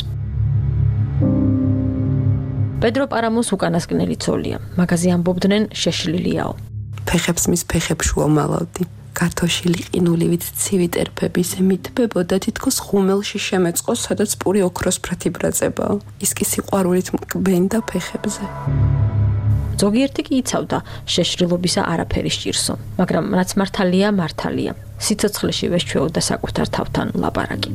S6: პედრო პარამოს უკანასკნელი ცოლია. მაგაზე ამბობდნენ შეშლილიაო.
S13: ფეხებს მის ფეხებში ვამალავდი. კარტოშილი ყინულივით ცივი ტერფები ისე მითბებოდა, თითქოს ღუმელში შემეწყოს, სადაც პური ოქროსფრათი ბრაწებაო. ის კი სიყვარულით მკბენდა ფეხებზე.
S6: ზოგიერთი კი იცავდა შეშრილობისა არაფერი სჭირსო, მაგრამ რაც მართალია, მართალია. სიცოცხლეში ვეშჩვეოდა საკუთარ თავთან ლაპარაკი.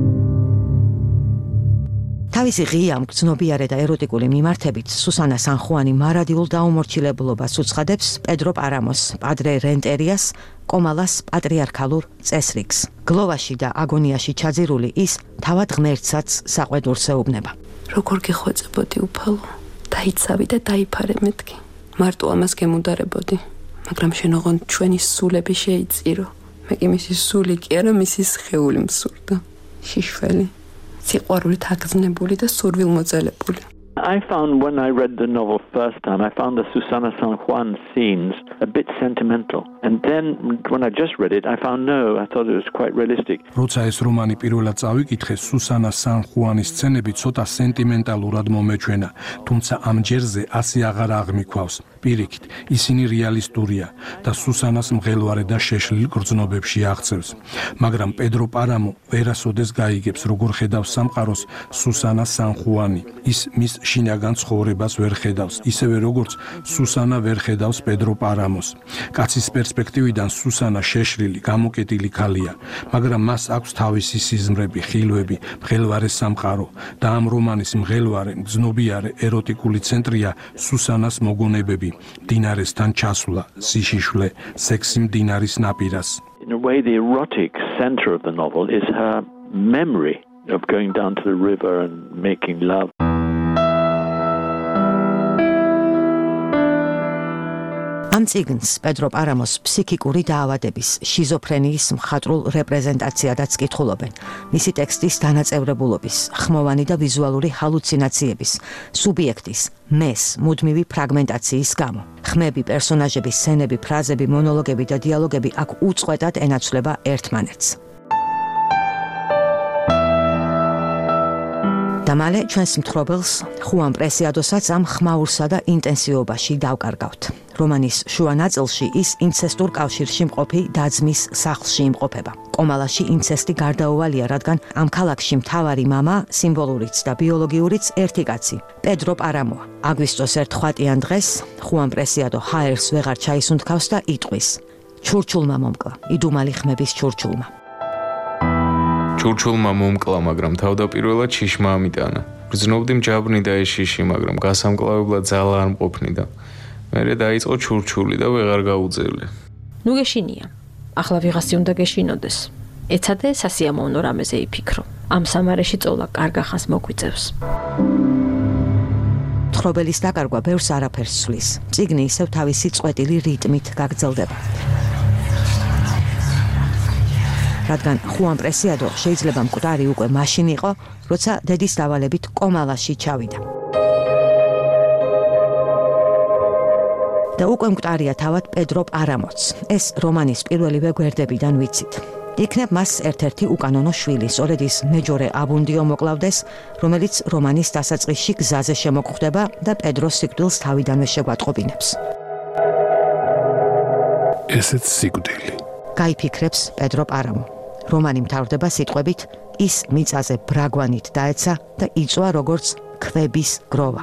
S1: თავისი ღია, მგრძნობიარე და ეროტიკული მიმართებით სუსანა სანხუანი მარადიულ დაუმორჩილებულობას უცხადებს პედრო პარამოს, პადრე რენტერიას, კომალას პატრიარქალურ წესრიგს. გლოვაში და აგონიაში ჩაძირული ის თავად ღმერთსაც საყვედურს ეუბნება.
S13: როგორ გეხვეწებოდი უფალო, დაიცავი და დაიფარე მეთქი. მარტო ამას გემუდარებოდი, მაგრამ შენ ოღონდ ჩვენი სულები შეიწირო. მე კი მისი სული კი არა, მისი სხეული მსურდა. შიშველი, სიყვარულით აგზნებული და სურვილმოძალებული.
S9: I found when I read the novel first time, I found the Susana San Juan scenes a bit sentimental. And then when I just read it, I found no, I thought it was quite realistic.
S8: როცა ეს რომანი პირველად წავიკითხე, სუსანა სან ხუანის სცენები ცოტა სენტიმენტალურად მომეჩვენა, თუმცა ამ ჯერზე ასე აღარ აღმიქვავს. პირიქით, ისინი რეალისტურია და სუსანას მღელვარე და შეშლილ გრძნობებში აღწევს. მაგრამ პედრო პარამო ვერასოდეს გაიგებს, როგორ ხედავს სამყაროს სუსანა სან ხუანი. ის მის შინაგან ცხოვრებას ვერ ხედავს, ისევე როგორც სუსანა ვერ ხედავს პედრო პარამოს. კაცის პერსპექტივიდან სუსანა შეშლილი, გამოკეტილი ქალია, მაგრამ მას აქვს თავისი სიზმრები, ხილვები, მღელვარე სამყარო და ამ რომანის მღელვარე, მგრძნობიარე, ეროტიკული ცენტრია სუსანას მოგონებები, დინარესთან ჩასვლა, სიშიშვლე, სექსი მდინარის ნაპირას.
S9: In a way, the erotic center of the novel is her memory of going down to the river and making love.
S1: ამ წიგნს პედრო პარამოს ფსიქიკური დაავადების, შიზოფრენიის მხატვრულ რეპრეზენტაციადაც კითხულობენ. მისი ტექსტის დანაწევრებულობის, ხმოვანი და ვიზუალური ჰალუცინაციების, სუბიექტის, მეს, მუდმივი ფრაგმენტაციის გამო. ხმები, პერსონაჟები, სცენები, ფრაზები, მონოლოგები და დიალოგები აქ უწყვეტად ენაცვლება ერთმანეთს. და მალე ჩვენს მთხრობელს ხუან პრესიადოსაც ამ ხმაურსა და ინტენსივობაში დავკარგავთ. რომანის შუა ნაწილში ის ინცესტურ კავშირში მყოფი დაძმის სახლში იმყოფება. კომალაში ინცესტი გარდაუვალია, რადგან ამ ქალაქში მთავარი მამა, სიმბოლურიც და ბიოლოგიურიც ერთი კაცი, პედრო პარამოა. აგვისტოს ერთხმ დღეს ხუან პრესიადო ჰაერს ვეღარ ჩაისუნთქავს და იტყვის: ჩურჩულმა მომკლა, იდუმალი ხმების ჩურჩულმა.
S3: ჩურჩულმა მომკლა, მაგრამ თავდაპირველად შიშმა ამიტანა. ბრძნობდი მჯაბრნი და ეს შიში, მაგრამ გასამკლავებლად ძალა არ მყოფნიდა. მერე დაიწყო ჩურჩული და ვეღარ გაუძევლე.
S6: ნუ გეშინია. ახლა ვიღასი უნდა გეშინოდეს. ეცადე სასიამოვნო რამეზე იფიქრო. ამ სამარეში წოლა კარგახანს მოგვიწევს.
S1: მთხრობელის დაკარგვა ბევრს არაფერს ცვლის. წიგნი ისევ თავისი წყვეტილი რიტმით გაგრძელდება. რადგან ხუან პრესიადო შეიძლება მკვდარი უკვე მაშინ იყო, როცა დედის დავალებით კომალაში ჩავიდა. და უკვე მკვდარია თავად პედრო პარამოც. ეს რომანის პირველივე გვერდებიდან ვიცით. იქნებ მას ერთ-ერთი უკანონო შვილი, სწორედ ის მეჯორე აბუნდიო მოკლავდეს, რომელიც რომანის დასაწყისში გზაზე შემოგვხვდება და პედროს სიკვდილს თავიდანვე შეგვატყობინებს.
S14: ესეც სიკვდილი.
S1: გაიფიქრებს პედრო პარამო. რომანი მთავრდება სიტყვებით: ის მიწაზე ბრაგვანით დაეცა და იწვა როგორც ქვების გროვა.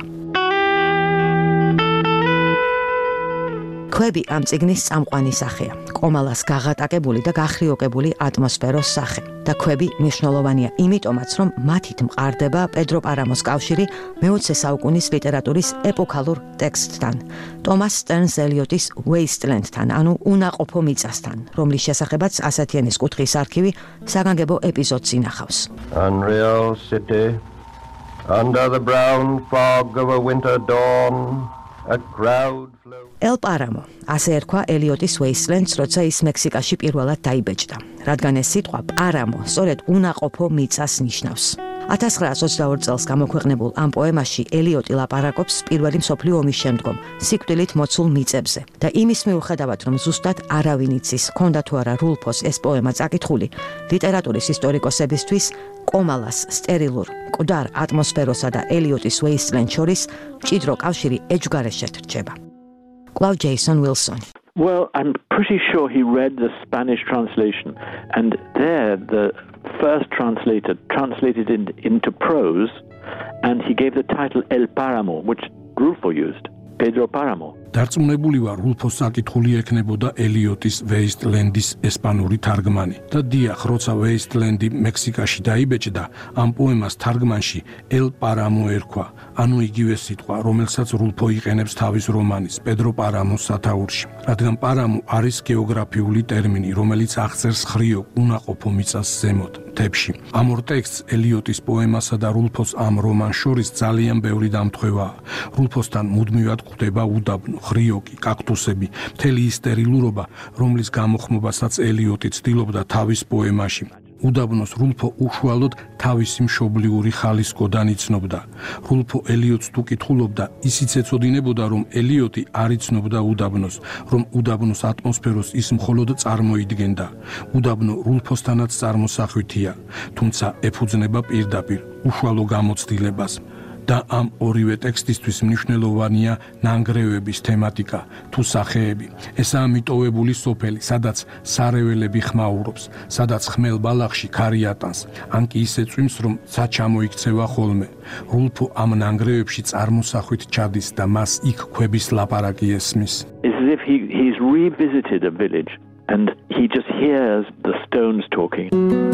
S1: ქვები ამ წიგნის წამყვანი სახეა. კომალას გაღატაკებული და გახრიოკებული ატმოსფეროს სახე. და ქვები მნიშვნელოვანია იმიტომაც, რომ მათით მყარდება პედრო პარამოს კავშირი მე-20 საუკუნის ლიტერატურის ეპოქალურ ტექსტთან, ტომას სტერნს ელიოტის Wasteland-თან, ანუ უნაყოფო მიწასთან, რომლის შესახებაც ასათიანის კუთხის არქივი საგანგებო ეპიზოდს ინახავს.
S16: Unreal city, under the brown fog of a winter dawn, a crowd
S1: ელ პარამო, ასე ერქვა ელიოტის Wasteland-ს, როცა ის მექსიკაში პირველად დაიბეჭდა. რადგან ეს სიტყვა პარამო სწორედ უნაყოფო მიწას ნიშნავს. 1922 წელს გამოქვეყნებულ ამ პოემაში ელიოტი ლაპარაკობს პირველი მსოფლიო ომის შემდგომ სიკვდილით მოცულ მიწებზე და იმის მიუხედავად, რომ ზუსტად არავინ იცის, ჰქონდა თუ არა რულფოს ეს პოემა წაკითხული, ლიტერატურის ისტორიკოსებისთვის კომალას სტერილურ მკვდარ ატმოსფეროსა და ელიოტის Wasteland შორის მჭიდრო კავშირი ეჯგარეშეთ რჩება. Clau Jason Wilson.
S9: Well, I'm pretty sure he read the Spanish translation, and there the first translator translated it into prose, and he gave the title El Páramo, which Rulfo used, Pedro Páramo.
S14: დარწმუნებული ვარ, რულფოს საკითხული ექნებოდა ელიოტის Wasteland-ის ესპანური თარგმანი. და დიახ, როცა Wasteland-ი მექსიკაში დაიბეჭდა, ამ პოემას თარგმანში El Páramo ერქვა, ანუ იგივე სიტყვა, რომელსაც რულფო იყენებს თავის რომანის პედრო პარამოს სათაურში. რადგან პარამო არის გეოგრაფიული ტერმინი, რომელიც აღწერს ხრიოკ უნაყოფო მიწას ზემოთ, მთებში. ამ ორ ტექსტს ელიოტის პოემასა და რულფოს ამ რომანს შორის ძალიან ბევრი დამთხვევაა. რულფოსთან მუდმივად გვხვდება უდაბნო, ხრიოკი, კაქტუსები, მთელი ის სტერილურობა, რომლის გამოხმობასაც ელიოტი ცდილობდა თავის პოემაში. უდაბნოს რულფო უშუალოდ თავისი მშობლიური ხალისკოდან იცნობდა. რულფო ელიოტს თუ კითხულობდა, ისიც ეწოდინებოდა, რომ ელიოტი არ იცნობდა უდაბნოს, რომ უდაბნოს ატმოსფეროს ის მხოლოდ წარმოიდგენდა. უდაბნო რულფოსთანაც წარმოსახვითია, თუმცა ეფუძნება პირდაპირ უშუალო გამოცდილებას. და ამ ორივე ტექსტისთვის მნიშვნელოვანია ნანგრევების თემატიკა თუ სახეები. ესაა მიტოვებული სოფელი, სადაც სარეველები ხმაურობს, სადაც ხმელ ბალახში ქარი ატანს, ან კი ისე წვიმს, რომ ცა ჩამოიქცევა ხოლმე. რულფო ამ ნანგრევებში წარმოსახვით ჩადის და მას იქ ქვების ლაპარაკი ესმის.
S9: It's as if he's revisited a village and he just hears the stones talking.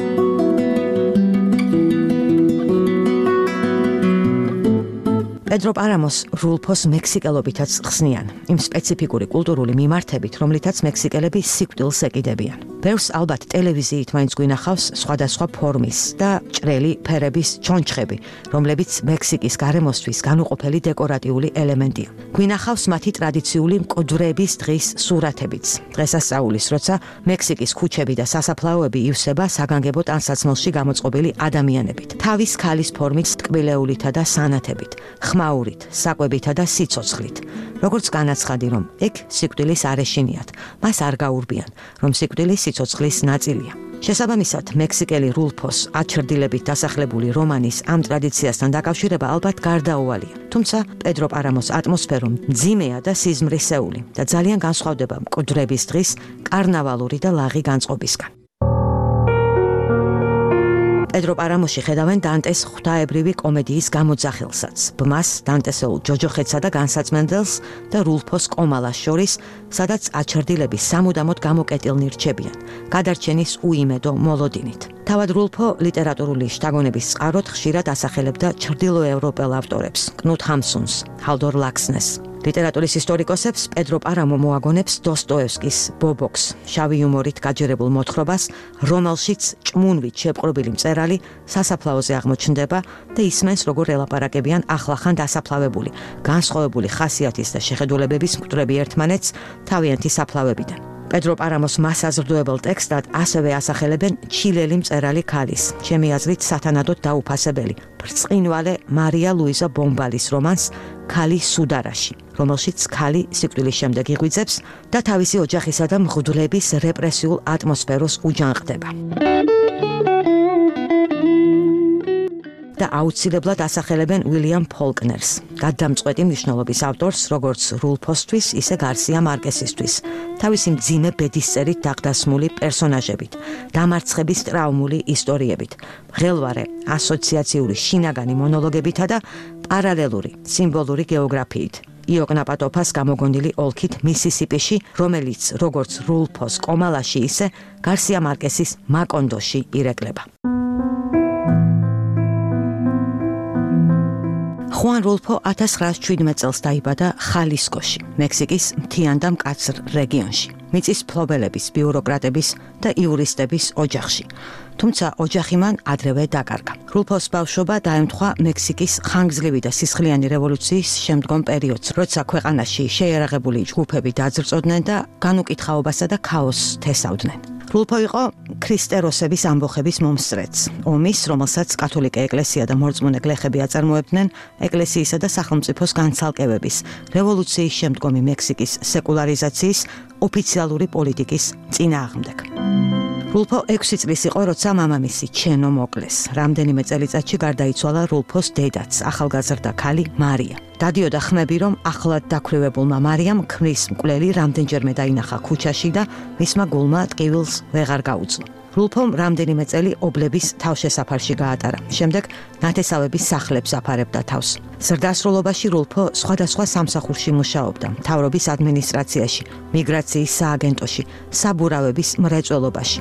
S1: პედრო პარამოს რულფოს მექსიკელობითაც ხსნიან, იმ სპეციფიკური კულტურული მიმართებით, რომლითაც მექსიკელები სიკვდილს ეკიდებიან. ბევრს ალბათ ტელევიზიით მაინც გვინახავს სხვადასხვა ფორმის და ჭრელი ფერების ჩონჩხები, რომლებიც მექსიკის გარემოსთვის განუყოფელი დეკორატიული ელემენტია. გვინახავს მათი ტრადიციული მკვდრების დღის სურათებიც. დღესასწაულის, როცა მექსიკის ქუჩები და სასაფლაოები ივსება საგანგებო ტანსაცმელში გამოწყობილი ადამიანებით, თავის ქალის ფორმით, ტკბილეულითა და სანათებით, ხმაურით, საკვებითა და სიცოცხლით. როგორც განაცხადი, რომ ეგ სიკვდილის არეშინიათ, მას არ გაურბიან, რომ სიკვდილი სიცოცხლის ნაწილია. შესაბამისად, მექსიკელი რულფოს აჩრდილებით დასახლებული რომანის ამ ტრადიციასთან დაკავშირება ალბათ გარდაუვალია. თუმცა პედრო პარამოს ატმოსფერო მძიმეა და სიზმრისეული და ძალიან განსხვავდება მკვდრების დღის კარნავალური და ლაღი განწყობისგან. პედრო პარამოში ხედავენ დანტეს ღვთაებრივი კომედიის გამოძახილსაც, ბმას, დანტესეულ ჯოჯოხეთსა და განსაცმენდელს და რულფოს კომალას შორის, სადაც აჩრდილები სამუდამოდ გამოკეტილნი რჩებიან, გადარჩენის უიმედო მოლოდინით. თავად რულფო ლიტერატურული შთაგონების წყაროდ ხშირად ასახელებდა ჩრდილოევროპელ ავტორებს, კნუტ ჰამსუნს, ჰალდორ ლაქსნეს. ლიტერატურის ისტორიკოსებს პედრო პარამო მოაგონებს დოსტოევსკის ბობოქს, შავი იუმორით გაჯერებულ მოთხრობას, რომელშიც ჭმუნვით შეპყრობილი მწერალი სასაფლაოზე აღმოჩნდება და ისმენს, როგორ ელაპარაკებიან ახლახან დასაფლავებული, განსხვავებული ხასიათის და შეხედულებების მკვდრები ერთმანეთს თავიანთი საფლავებიდან. პედრო პარამოს მასაზრდოებელ ტექსტად ასევე ასახელებენ ჩილელი მწერალი ქალის, ჩემი აზრით სათანადოდ დაუფასებელი, ბრწყინვალე მარია ლუიზა ბომბალის რომანს ქალი სუდარაში, რომელშიც ქალი სიკვდილის შემდეგ იღვიძებს და თავისი ოჯახისა და მღვდლების რეპრესიულ ატმოსფეროს უჯანყდება. და აუცილებლად ასახელებენ უილიამ ფოლკნერს, გადამწყვეტი მნიშვნელობის ავტორს, როგორც რულფოსთვის, ისე გარსია მარკესისთვის, თავისი მძიმე ბედისწერით დაყდასმული პერსონაჟებით, დამარცხების ტრაუმული ისტორიებით, მღელვარე ასოციაციური შინაგანი მონოლოგებითა და პარალელური სიმბოლური გეოგრაფიით. იოკნაპატოფას გამოგონილი ოლქით მისისიპიში, რომელიც როგორც რულფოს კომალაში, ისე გარსია მარკესის მაკონდოში ირეკლება. ხუან რულფო 1917 წელს დაიბადა ხალისკოში, მექსიკის მთიან და მკაცრ რეგიონში, მიწის მფლობელების, ბიუროკრატების და იურისტების ოჯახში. თუმცა ოჯახი მან ადრევე დაკარგა. რულფოს ბავშვობა დაემთხვა მექსიკის ხანგრძლივი და სისხლიანი რევოლუციის შემდგომ პერიოდს, როცა ქვეყანაში შეიარაღებული ჯგუფები დაძრწოდნენ და განუკითხაობასა და ქაოსს თესავდნენ. რულფო იყო ქრისტეროსების ამბოხების მომსწრეც, ომის, რომელსაც კათოლიკე ეკლესია და მორწმუნე გლეხები აწარმოებდნენ ეკლესიისა და სახელმწიფოს განცალკევების, რევოლუციის შემდგომი მექსიკის სეკულარიზაციის, ოფიციალური პოლიტიკის წინააღმდეგ. რულფო 6 წლის იყო, როცა მამამისი ჩენო მოკლეს. რამდენიმე წელიწადში გარდაიცვალა რულფოს დედაც, ახალგაზრდა ქალი მარია. დადიოდა ხმები, რომ ახლად დაქვრივებულმა მარიამ ქმრის მკვლელი რამდენჯერმე დაინახა ქუჩაში და მისმა გულმა ტკივილს ვეღარ გაუძლო. რულფომ რამდენიმე წელი ობლების თავშესაფარში გაატარა. შემდეგ ნათესავების სახლებს აფარებდა თავს. ზრდასრულობაში რულფო სხვადასხვა სამსახურში მუშაობდა, მთავრობის ადმინისტრაციაში, მიგრაციის სააგენტოში, საბურავების მრეწველობაში.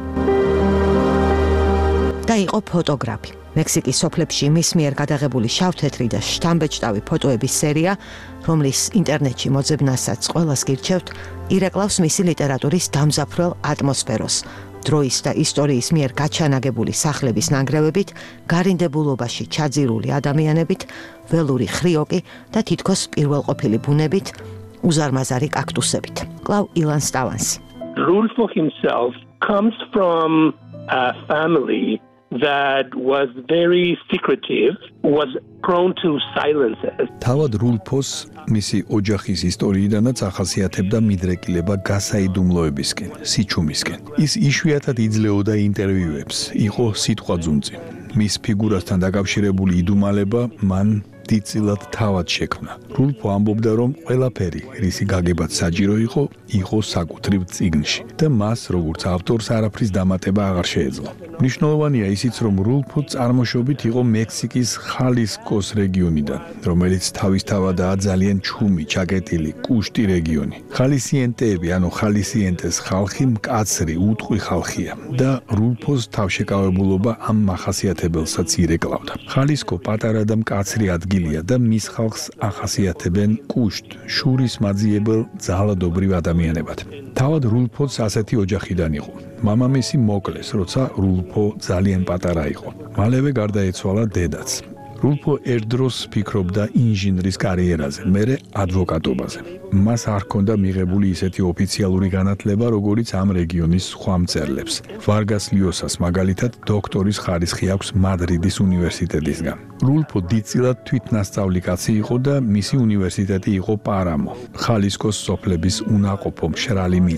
S1: და იყო ფოტოგრაფი. მექსიკის სოფლებში მის მიერ გადაღებული შავ-თეთრი და შთამბეჭდავი ფოტოების სერია, რომლის ინტერნეტში მოძებნასაც ყველას გირჩევთ, ირეკლავს მისი ლიტერატურის დამზაფრელ ატმოსფეროს. დროის და ისტორიის მიერ გაჩანაგებული სახლების ნანგრევებით, გარინდებულობაში ჩაძირული ადამიანებით, ველური ხრიოკი და თითქოს პირველყოფილი ბუნებით, უზარმაზარი კაქტუსებით. კლავ ილან სტავანსი.
S7: Rulfo himself comes from a family that was very secretive, was prone to silences.
S8: თავად რულფოს მისი ოჯახის ისტორიიდანაც ახასიათებდა მიდრეკილება გასაიდუმლოებისკენ, სიჩუმისკენ. ის იშვიათად იძლეოდა ინტერვიუებს, იყო სიტყვაძუნწი. მის ფიგურასთან დაკავშირებული იდუმალება მან დიდწილად თავად შექმნა. რულფო ამბობდა, რომ ყველაფერი, რისი გაგებაც საჭირო იყო საკუთრივ წიგნში და მას, როგორც ავტორს, არაფრის დამატება აღარ შეეძლო. მნიშვნელოვანია ისიც, რომ რულფო წარმოშობით იყო მექსიკის ხალისკოს რეგიონიდან, რომელიც თავისთავადაა ძალიან ჩუმი, ჩაკეტილი, კუშტი რეგიონი. ხალისიენტეები, ანუ ხალისიენტეს ხალხი მკაცრი, უტყვი ხალხია და რულფოს თავშეკავებულობა ამ მახასიათებელსაც ირეკლავდა. ხალისკო პატარა და მკაცრი ადგილია და მის ხალხს ახასიათებენ კუშტ, შურის მაძიებელ ძალადობრივ ადამიანებად. თავად რულფოც ასეთი ოჯახიდან იყო. მამამისი მოკლეს, როცა რულფო ძალიან პატარა იყო. მალევე გარდაეცვალა დედაც. რულფო ერთდროს ფიქრობდა ინჟინრის კარიერაზე, მერე ადვოკატობაზე. მას არ ჰქონდა მიღებული ისეთი ოფიციალური განათლება, როგორიც ამ რეგიონის სხვა მწერლებს. ვარგას ლიოსას მაგალითად დოქტორის ხარისხი აქვს მადრიდის უნივერსიტეტისგან. რულფო დიდწილად თვითნასწავლი კაცი იყო და მისი უნივერსიტეტი იყო პარამო, ხალისკოს სოფლების უნაყოფო მშრალი მიწა.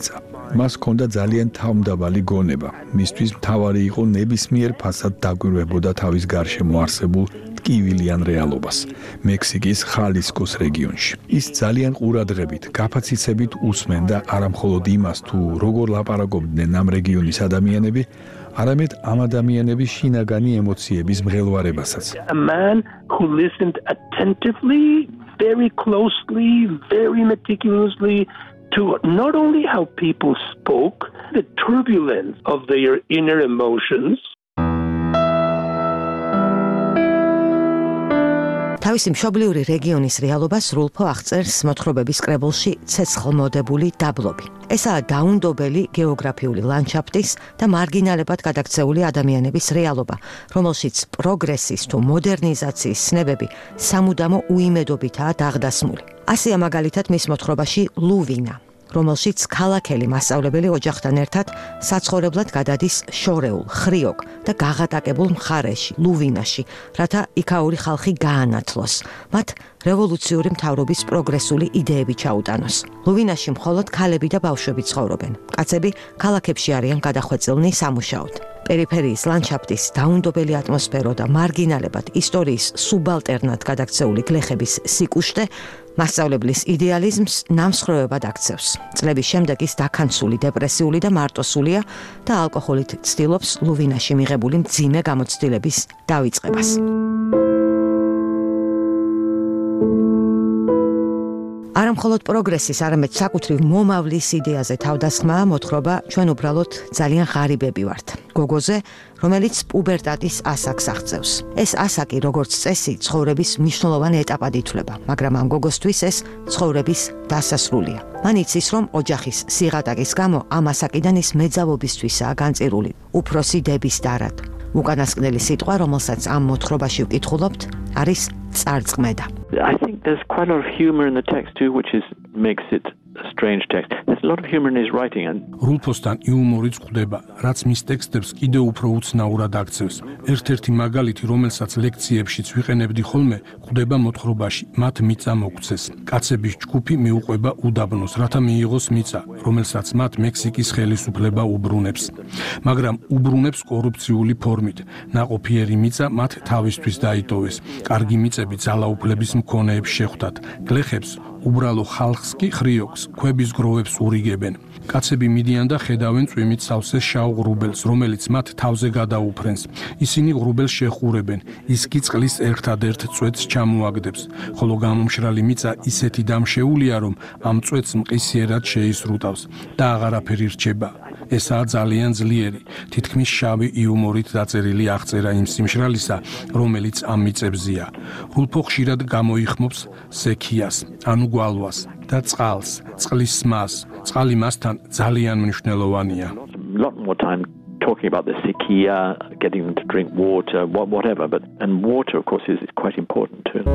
S8: მას ჰქონდა ძალიან თავმდაბალი გონება. მისთვის მთავარი იყო ნებისმიერ ფასად დაგვირვებოდა თავის გარშემო არსებულ ტკივილიან რეალობას, მექსიკის ხალისკოს რეგიონში. ის ძალიან ყურადღებით, გაფაციცებით უსმენდა არამხოლოდ იმას, თუ როგორ ლაპარაკობდნენ ამ რეგიონის ადამიანები, არამედ ამ ადამიანების შინაგანი ემოციების მღელვარებასაც.
S7: A man who listened attentively, very closely, very meticulously to not only how people spoke, the turbulence of their inner emotions.
S1: თავისი მშობლიური რეგიონის რეალობას რულფო აღწერს მოთხრობების კრებულში ცეცხლმოდებული დაბლობი. ესაა დაუნდობელი გეოგრაფიული ლანდშაფტის და მარგინალებად გადაქცეული ადამიანების რეალობა, რომელშიც პროგრესის თუ მოდერნიზაციის ცნებები სამუდამო უიმედობითაა დაღდასმული. ასია მაგალითად მის მოთხრობაში ლუვინა, რომელშიც ქალაქელი მასწავლებელი ოჯახთან ერთად საცხოვრებლად გადადის შორეულ, ხრიოკ და გაღატაკებულ მხარეში, ლუვინაში, რათა იქაური ხალხი გაანათლოს, მათ რევოლუციური მთავრობის პროგრესული იდეები ჩაუტანოს. ლუვინაში მხოლოდ ქალები და ბავშვები ცხოვრობენ. კაცები ქალაქებში არიან გადახვეწილნი სამუშაოდ. პერიფერიის ლანდშაფტის დაუნდობელი ატმოსფერო და მარგინალებად ისტორიის სუბალტერნად გადაქცეული გლეხების სიკუშტე მასწავლებლის იდეალიზმს ნამსხვრევებად აქცევს. წლების შემდეგ ის დაქანცული, დეპრესიული და მარტოსულია და ალკოჰოლით ცდილობს ლუვინაში მიღებული მძიმე გამოცდილების დავიწყებას. არამხოლოდ პროგრესის, არამედ საკუთრივ მომავლის იდეაზე თავდასხმაა მოთხრობა ჩვენ უბრალოდ ძალიან ღარიბები ვართ. გოგოზე, რომელიც პუბერტატის ასაკს აღწევს. ეს ასაკი, როგორც წესი, ცხოვრების მნიშვნელოვანი ეტაპად ითვლება, მაგრამ ამ გოგოსთვის ეს ცხოვრების დასასრულია. მან იცის, რომ ოჯახის სიღატაკის გამო ამ ასაკიდან ის მეძავობისთვისაა განწირული, უფროსი დების დარად. უკანასკნელი სიტყვა, რომელსაც ამ მოთხრობაში ვკითხულობთ, არის წარწმედა.
S9: I think there's quite a lot of humor in the text too, which makes it a strange text. There's a lot of humor in his writing and
S14: რულფოსთან იუმორიც გვხვდება, რაც მის ტექსტებს კიდევ უფრო უცნაურად აქცევს. ერთ-ერთი მაგალითი, რომელსაც ლექციებშიც ვიყენებდი ხოლმე, გვხვდება მოთხრობაში, მათ მიწა მოგცეს. კაცების ჯგუფი მიუყვება უდაბნოს, რათა მიიღოს მიწა, რომელსაც მათ მექსიკის ხელისუფლება უბრუნებს. მაგრამ უბრუნებს კორუფციული ფორმით. ნაყოფიერი მიწა მათ თავისთვის დაიტოვეს. კარგი მიწები ძალაუფლების მქონეებს შეხვდათ. გლეხებს უბრალო ხალხს კი ხრიოკს, ქვების გროვებს ურიგებენ. კაცები მიდიან და ხედავენ წვიმით სავსეს შავ ღრუბელს, რომელიც მათ თავზე გადაუფრენს. ისინი ღრუბელს შეხურებენ, ის კი წყლის ერთადერთ წვეთს ჩამოაგდებს, ხოლო გამომშრალი მიწა ისეთი დამშეულია, რომ ამ წვეთს მყისიერად შეისრუტავს და აღარაფერი რჩება. ესაა ძალიან ძლიერი, თითქმის შავი იუმორით დაწერილი აღწერა იმ სიმშრალისა, რომელიც ამ მიწებზია. რულფო ხშირად გამოიხმობს სექიას, ანუ გვალვას და წყალს, წყლის სმას. წყალი მასთან ძალიან მნიშვნელოვანია.
S9: a lot more time talking about the sequía, getting them to drink water, whatever, and water of course is quite important too.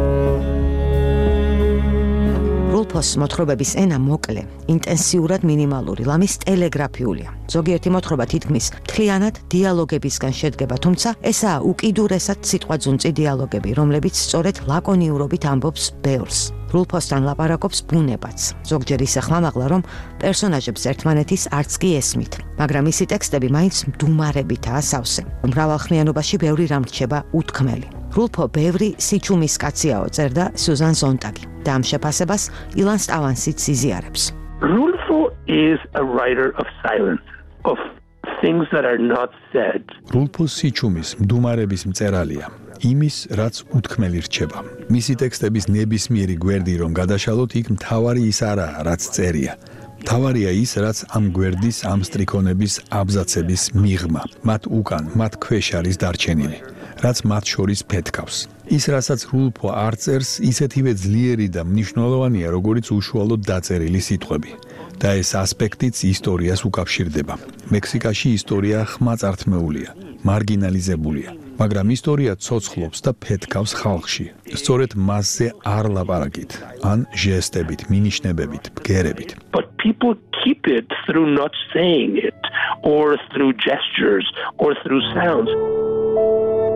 S1: რულფოს მოთხრობების ენა მოკლე, ინტენსიურად მინიმალური, ლამის ტელეგრაფიულია. ზოგიერთი მოთხრობა თითქმის მთლიანად დიალოგებისგან შედგება, თუმცა ესაა უკიდურესად სიტყვაძუნწი დიალოგები, რომლებიც სწორედ ლაკონიურობით ამბობს ბევრს. რულფოსთან ლაპარაკობს ბუნებაც. ზოგჯერ ისე ხმამაღლა, რომ პერსონაჟებს ერთმანეთის არც კი ესმით, მაგრამ მისი ტექსტები მაინც მდუმარებითაა სავსე. მრავალხმიანობაში ბევრი რამ რჩება უთქმელი. რულფო ბევრი სიჩუმის კაციაო წერდა სუზან ზონტაგი და ამ შეფასებას ილან სტავანსიც იზიარებს.
S7: Rulfo is a writer of silence, of things that are not said.
S8: რულფო სიჩუმის, მდუმარების მწერალია. იმის, რაც უთქმელი რჩება. მისი ტექსტების ნებისმიერი გვერდი რომ გადაშალოთ, იქ მთავარი ის არაა, რაც წერია. მთავარია ის, რაც ამ გვერდის ამ სტრიქონების აბზაცების მიღმა, მათ უკან, მათ ქვეშ არის დარჩენილი, რაც მათ შორის ფეთქავს. ის, რასაც რულფო არ წერს, ისეთივე ძლიერი და მნიშვნელოვანია, როგორც უშუალოდ დაწერილი სიტყვები. და ეს ასპექტიც ისტორიას უკავშირდება. მექსიკაში ისტორია ხმაწართმეულია, მარგინალიზებულია. მაგრამ ისტორია ცოცხლობს და ფეთქავს ხალხში. სწორედ მასზე არ ლაპარაკით, ან ჟესტებით, მინიშნებებით, ბგერებით.
S7: But people keep it through not saying it, or through gestures, or through sounds.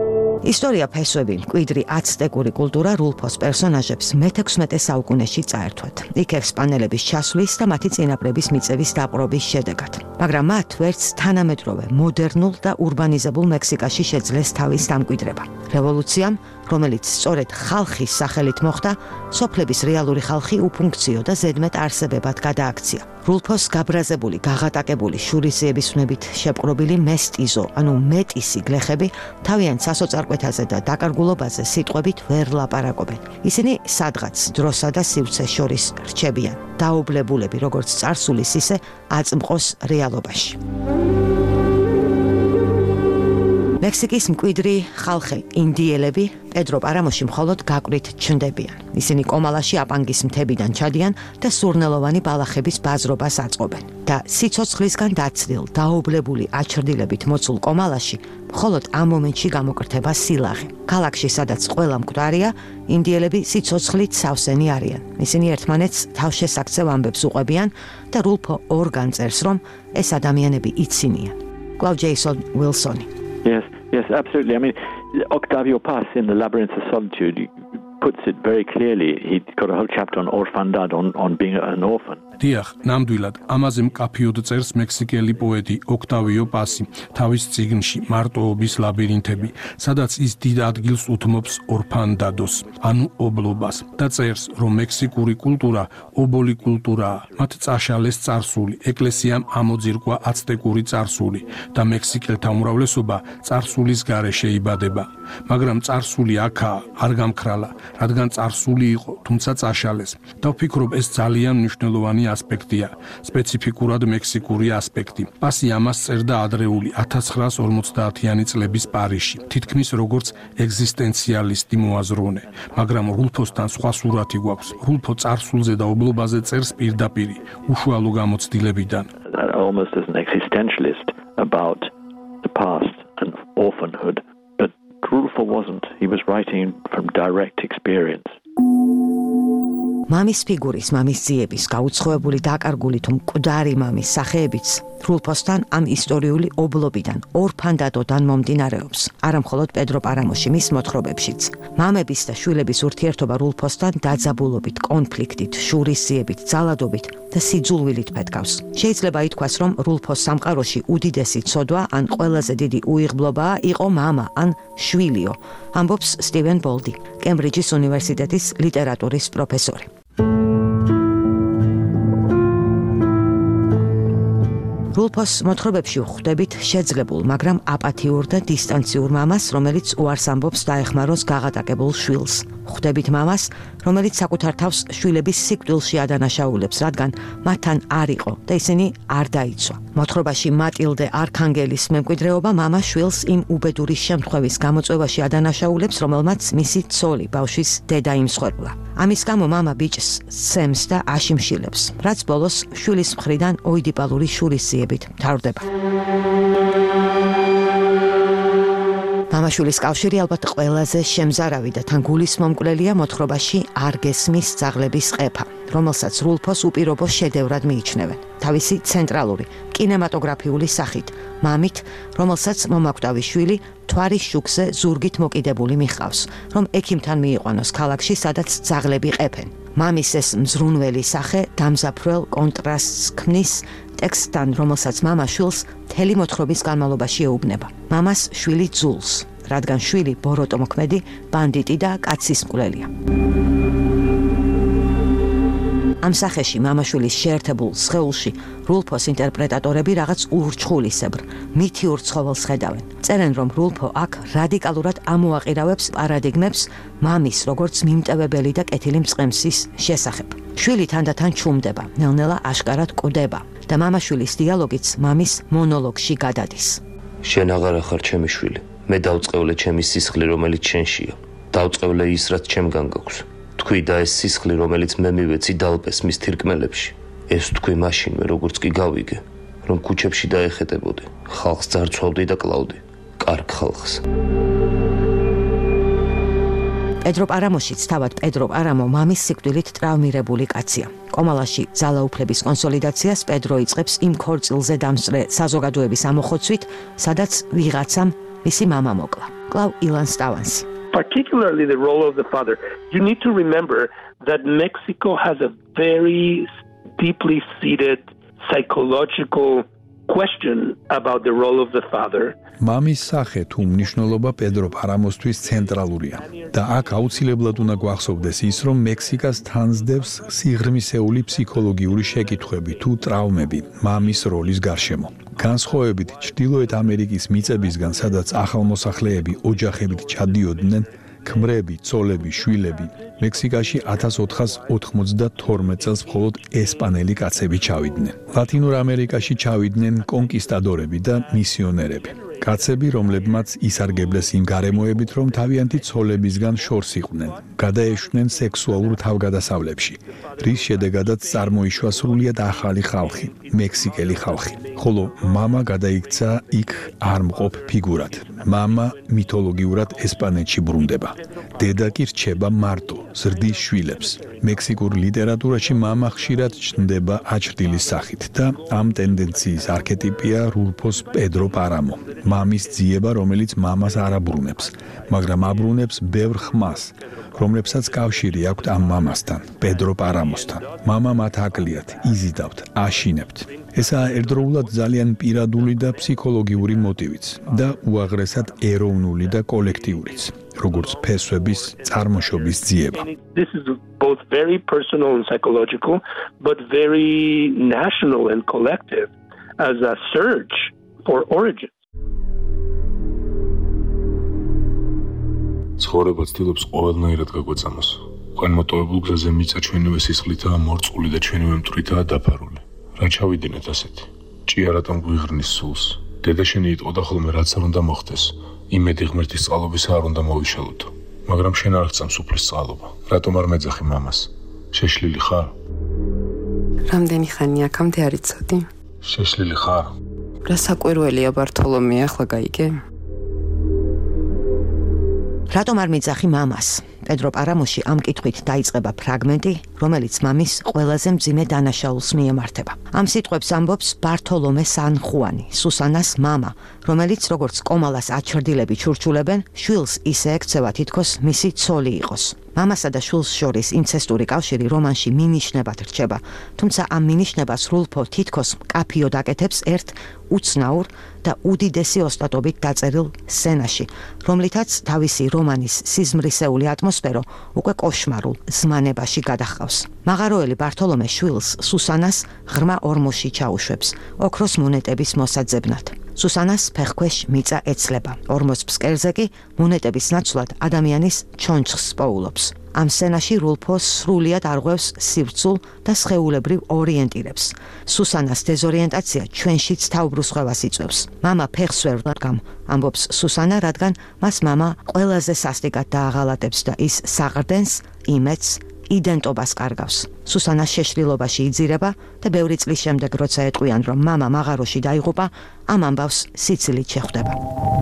S1: ისტორია ფესვები, მკვიდრი აცტეკური კულტურა რულფოს პერსონაჟებს მე-16 საუკუნეში წაერთვათ. იქ ესპანელების ჩასვლის და მათი წინაპრების მიწების დაპყრობის შედეგად. მაგრამ მათ ვერც თანამედროვე, მოდერნულ და ურბანიზებულ მექსიკაში შეძლეს თავის დამკვიდრება. რევოლუციამ, რომელიც სწორედ ხალხის სახელით მოხდა, სოფლების რეალური ხალხი უფუნქციო და ზედმეტ არსებებად გადააქცია. რულფოს გაბრაზებული, გაღატაკებული შურისიების ვნებით შეპყრობილი მესტიზო, ანუ მეტისი გლეხები თავიანთ სასოწარკვეთაზე და დაკარგულობაზე სიტყვებით ვერ ლაპარაკობენ. ისინი სადღაც დროსა და სივრცეს შორის რჩებიან, დაობლებულები როგორც წარსულის, ისე აწმყოს რეალობაში. მექსიკის მკვიდრი ხალხი, ინდიელები, პედრო პარამოში მხოლოდ გაკვრით ჩნდებიან. ისინი კომალაში აპანგის მთებიდან ჩადიან და სურნელოვანი ბალახების ბაზრობას აწყობენ. და სიცოცხლისგან დაცლილ, დაობლებული აჩრდილებით მოცულ კომალაში მხოლოდ ამ მომენტში გამოკრთება სილაღე. ქალაქში, სადაც ყველა მკვდარია, ინდიელები სიცოცხლით სავსენი არიან. ისინი ერთმანეთს თავშესაქცევ ამბებს უყვებიან და რულფო ორგან წერს, რომ ეს ადამიანები იცინიან. კლავ ჯეისონ უილსონი.
S9: Yes, absolutely. I mean, Octavio Paz in The Labyrinth of Solitude puts it very clearly. He's got a whole chapter on orfandad, on being an orphan.
S14: დიახ, ნამდვილად, ამაზე მკაფიოდ წერს მექსიკელი პოეტი ოქტავიო პასი თავის წიგნში მარტოობის ლაბირინთები, სადაც ის დიდ ადგილს უთმობს ორფანდადოს, ანუ ობლობას და წერს, რომ მექსიკური კულტურა ობოლი კულტურაა. მათ წაშალეს წარსული, ეკლესიამ ამოძირკვა აცტეკური წარსული და მექსიკელთა უმრავლესობა წარსულის გარეშე იბადება. მაგრამ წარსული აქაა, არ გამქრალა, რადგან წარსული იყო, თუმცა წაშალეს. და ვფიქრობ, ეს ძალიან მნიშვნელოვანი ასპექტია, სპეციფიკურად მექსიკური ასპექტი. პასი ამას წერდა ადრეული 1950-იანი წლების პარიზში, თითქმის როგორც ეგზისტენციალისტი მოაზროვნე, მაგრამ რულფოსთან სხვა სურათი გვაქვს. რულფო წარსულზე და ობლობაზე წერს პირდაპირი, უშუალო გამოცდილებიდან.
S9: Almost as an existentialist about the past and orphanhood, but Rulfo wasn't. He was writing from direct experience.
S1: მამის ფიგურის, მამის ძიების, გაუცხოებული დაკარგული თუ მკვდარი მამის სახეებიც რულფოსთან ამ ისტორიული ობლობიდან, ორფანდადოდან მომდინარეობს. არა მხოლოდ პედრო პარამოში, მის მოთხრობებშიც. მამების და შვილების ურთიერთობა რულფოსთან დაძაბულობით, კონფლიქტით, შურისიებით, ძალადობით და სიძულვილით ფეთქავს. შეიძლება ითქვას, რომ რულფოს სამყაროში უდიდესი ცოდვა ან ყველაზე დიდი უიღბლობაა იყო მამა ან შვილიო, ამბობს სტივენ ბოლდი, კემბრიჯის უნივერსიტეტის ლიტერატურის პროფესორი. რულფოს მოთხრობებში ვხვდებით შეძლებულ, მაგრამ აპათიურ და დისტანციურ მამას, რომელიც უარს ამბობს დაეხმაროს გაღატაკებულ შვილს. ვხვდებით მამას, რომელიც საკუთარ თავს შვილების სიკვდილში ადანაშაულებს, რადგან მათთან არ იყო და ისინი არ დაიცვა. მოთხრობაში მატილდე არქანგელის მემკვიდრეობა მამა შვილს იმ უბედური შემთხვევის გამოწვევაში ადანაშაულებს, რომელმაც მისი ცოლი, ბავშვის დედა იმსხვერპლა. ამის გამო მამა ბიჭს სცემს და აშიმშილებს, რაც ბოლოს შვილის მხრიდან ოიდიპალური შურისიებით მთავრდება. მამაშვილის კავშირი ალბათ ყველაზე შემზარავი და თან გულისმომკვლელია მოთხრობაში არ გესმის ძაღლების ყეფა, რომელსაც რულფოს უპირობო შედევრად მიიჩნევენ. თავისი ცენტრალური კინემატოგრაფიული სახით, მამით, რომელსაც მომაკვდავი შვილი თვარის შუქზე ზურგით მოკიდებული მიჰყავს, რომ ექიმთან მიიყვანოს ქალაქში, სადაც ძაღლები ყეფენ. მამის ეს მზრუნველი სახე დამზაფრველ კონტრასტს ქმნის ტექსტთან, რომელსაც მამა შვილს მთელი მოთხრობის განმავლობაში ეუბნება. მამას შვილი ძულს, რადგან შვილი ბოროტომოქმედი, ბანდიტი და კაცის მკვლელია. ამ სახეში მამაშვილის შეერთებულ სხეულში რულფოს ინტერპრეტატორები რაღაც ურჩხულისებრ, მითიურ ცხოველს ხედავენ. წერენ, რომ რულფო აქ რადიკალურად ამოაყირავებს პარადიგმებს მამის, როგორც მიმტევებელი და კეთილი მწყემსის შესახებ. შვილი თანდათან ჩუმდება, ნელ-ნელა აშკარად კვდება და მამაშვილის დიალოგიც მამის მონოლოგში გადადის.
S17: შენ აღარ ახარ ჩემი შვილი. მე დავწყევლე ჩემი სისხლი, რომელიც შენშია. დავწყევლე ის, რაც ჩემგან გაქვს. თქვი და ეს სისხლი, რომელიც მე მივეცი დალპეს მის თირკმელებში. ეს თქვი მაშინვე, როგორც კი გავიგე, რომ ქუჩებში დაეხეტებოდი, ხალხს ძარცვავდი და კლავდი, კარგ ხალხს.
S1: პედრო პარამოშიც თავად პედრო პარამო მამის სიკვდილით ტრავმირებული კაცია. კომალაში ძალაუფლების კონსოლიდაციას პედრო იწყებს იმ ქორწილზე დამსწრე საზოგადოების ამოხოცვით, სადაც ვიღაცამ მისი მამა მოკლა. კлау ილანს ტავანსი.
S7: Particularly the role of the father. You need to remember that Mexico has a very deeply seated psychological question about the role of the father.
S8: მამის სახე თუ მნიშვნელობა პედრო პარამოსთვის ცენტრალურია და აქ აუცილებლად უნდა გვახსოვდეს ის, რომ მექსიკას თანსდევს სიღრმისეული ფსიქოლოგიური შეკითხვები თუ ტრავმები მამის როლის გარშემო. განსხვავებით ჩრდილოეთ ამერიკის მიწებისგან, სადაც ახალმოსახლეები ოჯახებით ჩადიოდნენ, ქმრები, ცოლები, შვილები, მექსიკაში 1492 წელს მხოლოდ ესპანელი კაცები ჩავიდნენ. ლათინურ ამერიკაში ჩავიდნენ კონკისტადორები და მისიონერები. კაცები, რომლებმაც ისარგებლეს იმ გარემოებით, რომ თავიანთი ცოლებისგან შორს იყვნენ, გადაეშვნენ სექსუალურ თავგადასავლებში, რის შედეგადაც წარმოიშვა სრულიად ახალი ხალხი, მექსიკელი ხალხი. ხოლო მამა გადაიქცა იქ არ მყოფ ფიგურად. მამა მითოლოგიურად ესპანეთში ბრუნდება. დედა კი რჩება მარტო, ზრდის შვილებს. მექსიკურ ლიტერატურაში მამა ხშირად ჩნდება აჩრდილის სახით და ამ ტენდენციის არქეტიპია რულფოს პედრო პარამო. მამის ძიება, რომელიც მამას არ აბრუნებს, მაგრამ აბრუნებს ბევრ ხმას, რომლებსაც კავშირი აქვთ ამ მამასთან, პედრო პარამოსთან. მამა მათ აკლიათ, იზიდავთ, აშინებთ. ესაა ერთდროულად ძალიან პირადული და ფსიქოლოგიური მოტივიც და უაღრესად ეროვნული და კოლექტიურიც, როგორც ფესვების წარმოშობის ძიება.
S7: This is both very personal and psychological, but very national and collective as a search for origins.
S14: ცხოვრება ცდილობს ყოველნაირად გაგვეწამოს. განმოტოვებულ გზაზე მიწა ჩვენივე სისხლითაა მორწყული და ჩვენივე მტვრითაა დაფარული. რა ჩავიდინეთ ასეთი? ჭია რატომ გვიღრნის სულს? დედა შენი იტყოდა ხოლმე რაც არ უნდა მოხდეს. იმედი ღმერთის წყალობის არ უნდა მოვიშალოთო. მაგრამ შენ არ გწამს უფლის წყალობა. რატომ არ მეძახი მამას? შეშლილი ხარ?
S13: რამდენი ხანია აქამდე არ იცოდი?
S14: შეშლილი ხარ?
S13: რა საკვირველია ბართოლომე, ახლა გაიგე?
S1: რატომ არ მიძახი მამას? პედრო პარამოში ამ კითხვით დაიწყება ფრაგმენტი, რომელიც მამის ყველაზე მძიმე დანაშაულს მიემართება. ამ სიტყვებს ამბობს ბართოლომე სან ხუანი, სუსანას მამა, რომელიც როგორც კომალას აჩრდილები ჩურჩულებენ, შვილს ისე ექცევა თითქოს მისი ცოლი იყოს. მამასა და შვილს შორის ინცესტური კავშირი რომანში მინიშნებად რჩება, თუმცა ამ მინიშნებას რულფო თითქოს მკაფიოდ აკეთებს ერთ უცნაურ და უდიდესი ოსტატობით დაწერილ სცენაში, რომლითაც თავისი რომანის სიზმრისეული ატმოსფერო უკვე კოშმარულ ზმანებაში გადაჰყავს. მაღაროელი ბართოლომე შვილს სუსანას ღრმა ორმოში ჩაუშვებს, ოქროს მონეტების მოსაძებნად. სუსანას ფეხქვეშ მიწა ეცლება. ორმოს ფსკერზე კი მონეტების ნაცვლად ადამიანის ჩონჩხს პოულობს. ამ სცენაში რულფო სრულიად არღვევს სივრცულ და სხეულებრივ ორიენტირებს. სუსანას დეზორიენტაცია ჩვენშიც თავბრუსხვევას იწვევს. მამა ფეხს ვერ ვდგამ, ამბობს სუსანა, რადგან მას მამა ყველაზე სასტიკად დააღალატებს და ის საყრდენს, იმედს, იდენტობას კარგავს. სუსანა შეშლილობაში იძირება და ბევრი წლის შემდეგ, როცა ეტყვიან, რომ მამა მაღაროში დაიღუპა, ამ ამბავს სიცილით შეხვდება.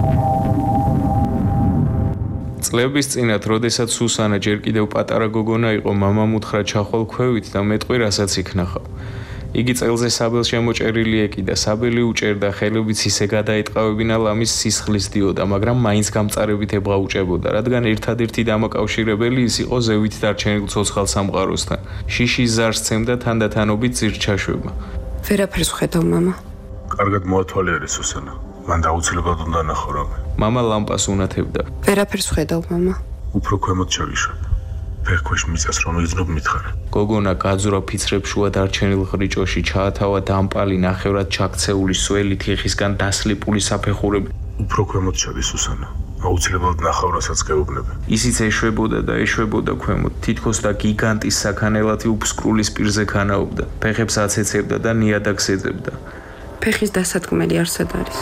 S3: წლების წინათ, როდესაც სუსანა ჯერ კიდევ პატარა გოგონა იყო, მამამ უთხრა ჩახვალ ქვევით და მეტყვი რასაც იქნახავ. იგი წელზე საბელს შემოჭერილი ეკიდა, საბელი უჭერდა, ხელებით ისე გადაეტყავებინა ლამის სისხლის დიოდა, მაგრამ მაინც გამწარებით ებღაუჭებოდა, რადგან ერთადერთი დამაკავშირებელი ის იყო ზევით დარჩენილ ცოცხალ სამყაროსთან. შიშის ზარს ცემდა თანდათანობით ძირ ჩაშვება.
S13: ვერაფერს ვხედავ, მამა.
S14: კარგად მოათვალიერე, სუსანა. მან დაუცილებლად უნდა ნახო რამე.
S3: მამა ლამპას უნათებდა.
S13: ვერაფერს ვხედავ, მამა.
S14: უფრო ქვემოთ ჩავიშვებ. ფეხქვეშ მიწას რომ იგზნობ მითხარ.
S3: გოგონა გაძვრა ფიცრებს შუა დარჩენილ ხრიჭოში, ჩაათავა დამპალი ნახევრად ჩაქცეული სველი თიხისგან დასლიპული საფეხურები.
S14: უფრო ქვემოთ ჩადი, სუსანა. აუცილებლად ნახავ, რასაც გეუბნები.
S3: ისიც ეშვებოდა და ეშვებოდა ქვემოთ, თითქოს და გიგანტის საქანელათი უფსკრულის პირზე ქანაობდა. ფეხებს აცეცებდა და ნიადაგს ეძებდა.
S13: ფეხის დასადგმელი არსად არის.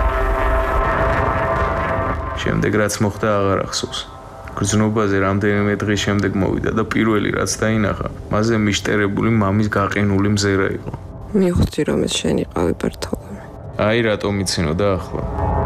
S3: შემდეგ რაც მოხდა აღარ ახსოვს. გრძნობაზე რამდენიმე დღის შემდეგ მოვიდა და პირველი რაც დაინახა, მასზე მიშტერებული მამის გაყინული მზერა იყო.
S13: მივხვდი რომ ეს შენ იყავი ბართოლომე.
S3: აი რატომ იცინოდა ახლა.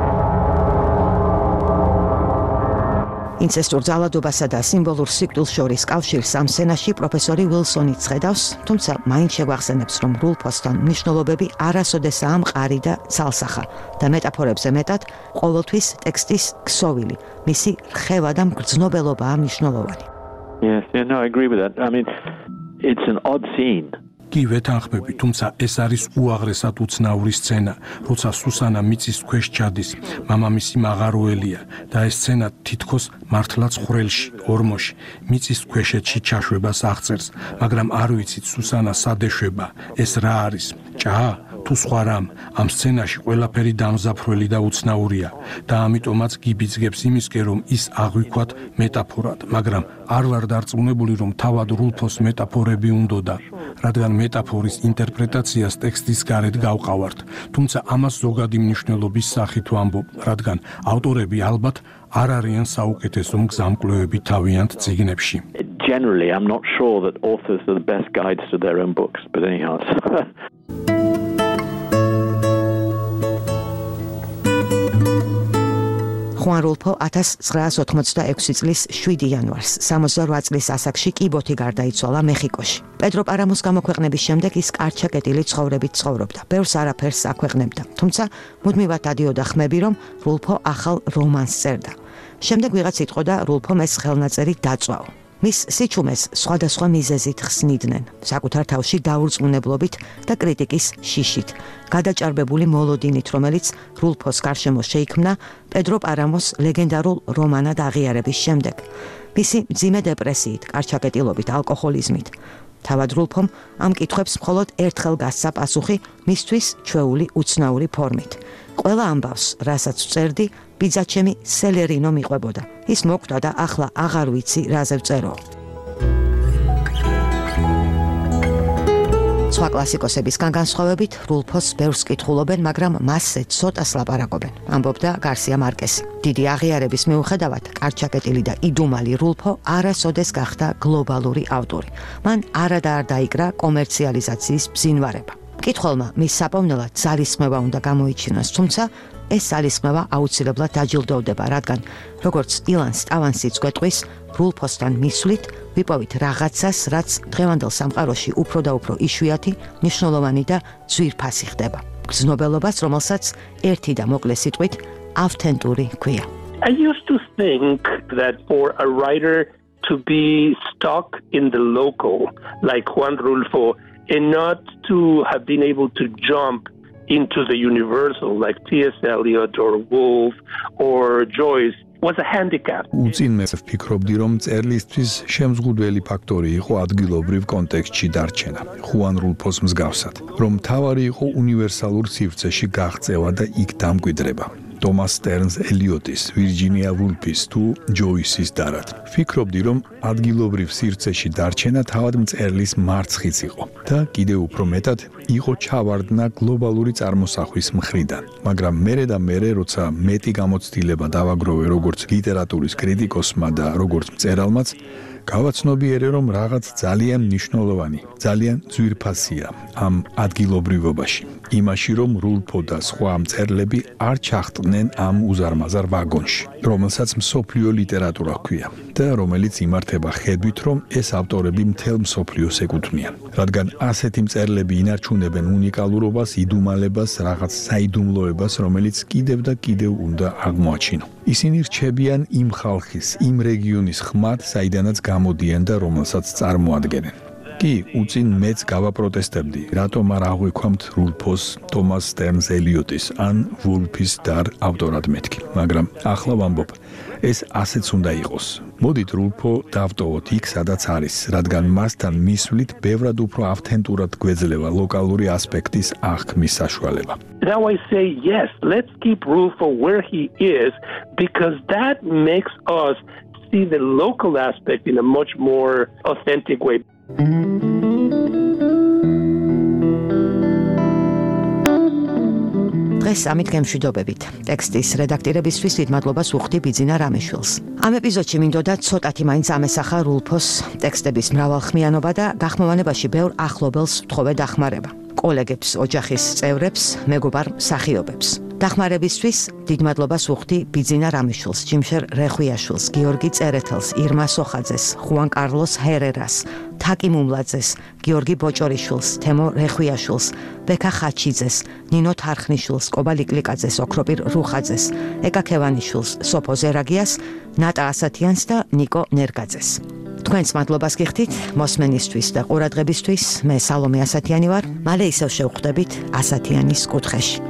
S1: ინცესტურ ძალადობასა და სიმბოლურ სიკვდილს შორის კავშირს ამ სცენაში პროფესორი უილსონი ხედავს, თუმცა მაინც შეგვახსენებს, რომ რულფოსთან მნიშვნელობები არასოდესაა მყარი და ცალსახა და მეტაფორებზე მეტად ყოველთვის ტექსტის ქსოვილი, მისი რხევა და მგრძნობელობაა მნიშვნელოვანი.
S9: Yes, yeah, no, I agree with that. I mean, it's an odd scene.
S14: კი ვეთანხმები, თუმცა ეს არის უაღრესად უცნაური სცენა, როცა სუსანა მიწის ქვეშ ჩადის, მამამისი მაღაროელია და ეს სცენა თითქოს მართლაც ხვრელში, ორმოში, მიწის ქვეშეთში ჩაშვებას აღწერს, მაგრამ არ ვიცით სუსანა სად ეშვება, ეს რა არის, ჭა? თუ სხვა რამ, ამ სცენაში ყველაფერი დამზაფრველი და უცნაურია და ამიტომაც გიბიძგებს იმისკენ, რომ ის აღვიქვათ მეტაფორად, მაგრამ არ ვარ დარწმუნებული, რომ თავად რულფოს მეტაფორები უნდოდა, რადგან მეტაფორის ინტერპრეტაციას ტექსტის გარეთ გავყავართ, თუმცა ამას ზოგადი მნიშვნელობის სახით ვამბობ, რადგან ავტორები ალბათ არ არიან საუკეთესო მგზამკვლევები თავიანთ წიგნებში.
S9: Generally, I'm not sure that authors are the best guides to their own books, but anyhow.
S1: ხუან რულფო 1986 წლის 7 იანვარს 68 წლის ასაკში კიბოთი გარდაიცვალა მეხიკოში. პედრო პარამოს გამოქვეყნების შემდეგ ის კარჩაკეტილი ცხოვრებით ცხოვრობდა. ბევრს არაფერს აქვეყნებდა, თუმცა მუდმივად დადიოდა ხმები, რომ რულფო ახალ რომანს წერდა. შემდეგ ვიღაც იტყოდა რულფომ ეს ხელნაწერი დაწვაო. მის სიჩუმეს სხვადასხვა მიზეზით ხსნიდნენ, საკუთარ თავში დაურწმუნებლობით და კრიტიკის შიშით, გადაჭარბებული მოლოდინით, რომელიც რულფოს გარშემო შეიქმნა პედრო პარამოს ლეგენდარულ რომანად აღიარების შემდეგ. მისი მძიმე დეპრესიით, კარჩაკეტილობით, ალკოჰოლიზმით. თავად რულფომ ამ კითხვებს მხოლოდ ერთხელ გასცა პასუხი მისთვის ჩვეული უცნაური ფორმით. ყველა ამბავს, რასაც ვწერდი, ბიძაჩემი სელერინო მიყვებოდა. ის მოკვდა და ახლა აღარ ვიცი რაზე ვწერო. სხვა კლასიკოსებისგან განსხვავებით, რულფოს ბევრს კითხულობენ, მაგრამ მასზე ცოტას ლაპარაკობენ, ამბობდა გარსია მარკესი. დიდი აღიარების მიუხედავად, კარჩაკეტილი და იდუმალი რულფო არასოდეს გახდა გლობალური ავტორი. მან არადა არ დაიკრა კომერციალიზაციის ბზინვარება. მკითხველმა მის საპოვნელად ძალისხმევა უნდა გამოიჩინოს, თუმცა ეს ძალისხმევა აუცილებლად დაჯილდოვდება, რადგან როგორც ილან სტავანსიც გვეტყვის, რულფოსთან მისვლით ვიპოვით რაღაცას, რაც დღევანდელ სამყაროში უფრო და უფრო იშვიათი, მნიშვნელოვანი და ძვირფასი ხდება. გრძნობელობას, რომელსაც ერთი და მოკლე სიტყვით ავთენტური ჰქვია.
S7: I used to think that for a writer to be stuck in the local, like Juan Rulfo, and not to have been able to jump into the universal, like T.S. Eliot or Woolf or Joyce, was a handicap.
S8: უწინმე ვფიქრობდი, რომ წერლისთვის შემზღუდველი ფაქტორი იყო ადგილობრივ კონტექსტში დარჩენა, ხუან რულფოს მსგავსად, რომ თავარი იყო უნივერსალურ სივრცეში გაღწევა და იქ დამკვიდრება. Thomas Stearns Eliot-ის, Virginia Woolf-ის თუ Joyce-ის დარად. ვფიქრობდი, რომ ადგილობრივ სივრცეში დარჩენა თავად მწერლის მარცხიც იყო და კიდევ უფრო მეტად იყო ჩავარდნა გლობალური წარმოსახვის მხრიდან. მაგრამ მერე და მერე, როცა მეტი გამოცდილება დავაგროვე როგორც ლიტერატურის კრიტიკოსმა და როგორც მწერალმაც, გავაცნობიერე, რომ რაღაც ძალიან მნიშვნელოვანი, ძალიან ძვირფასია ამ ადგილობრივობაში. იმაში, რომ რულფო და სხვა მწერლები არ ჩახტნენ ამ უზარმაზარ ვაგონში, რომელსაც მსოფლიო ლიტერატურა ჰქვია და რომელიც იმართება ხედვით, რომ ეს ავტორები მთელ მსოფლიოს ეკუთვნიან. რადგან ასეთი მწერლები ინარჩუნებენ უნიკალურობას, იდუმალებას, რაღაც საიდუმლოებას, რომელიც კიდევ და კიდევ უნდა აღმოაჩინო. ისინი რჩებიან იმ ხალხის, იმ რეგიონის ხმად, საიდანაც გამოდიან და რომელსაც წარმოადგენენ. კი, უწინ მეც გავაპროტესტებდი, რატომ არ აღვიქვამთ რულფოს, თომას სტერნს ელიოტის ან ვულფის დარ ავტორად მეთქი, მაგრამ ახლა ვამბობ, ეს ასეც უნდა იყოს. მოდით რულფო დავტოვოთ იქ, სადაც არის, რადგან მასთან მისვლით ბევრად უფრო ავთენტურად გვეძლევა ლოკალური ასპექტის აღქმის საშუალება.
S7: Now I say yes, let's keep Rulfo where he is, because that makes us see the local aspect in a much more authentic way.
S1: დღეს ამით გემშვიდობებით. ტექსტის რედაქტირებისთვის დიდ მადლობას ვუხდი ბიძინა რამიშვილს. ამ ეპიზოდში მინდოდა ცოტათი მაინც ამესახა რულფოს ტექსტების მრავალხმიანობა და გახმოვანებაში ბევრ ახლობელს ვთხოვე დახმარება. კოლეგებს, ოჯახის წევრებს, მეგობარ მსახიობებს. დახმარებისთვის დიდ მადლობას ვუხდი ბიძინა რამიშვილს, ჯიმშერ რეხვიაშვილს, გიორგი წერეთელს, ირმა სოხაძეს, ხუან კარლოს ჰერერას, თაკი მუმლაძეს, გიორგი ბოჭორიშვილს, თემო რეხვიაშვილს, ბექა ხაჩიძეს, ნინო თარხნიშვილს, კობა ლიკლიკაძეს, ოქროპირ რუხაძეს, ეკა ქევანიშვილს, სოფო ზერაგიას, ნატა ასათიანს და ნიკო ნერგაძეს. თქვენს მადლობას გიხდით მოსმენისთვის და ყურადღებისთვის. მე სალომე ასათიანი ვარ. მალე ისევ შევხვდებით ასათიანის კუთხეში.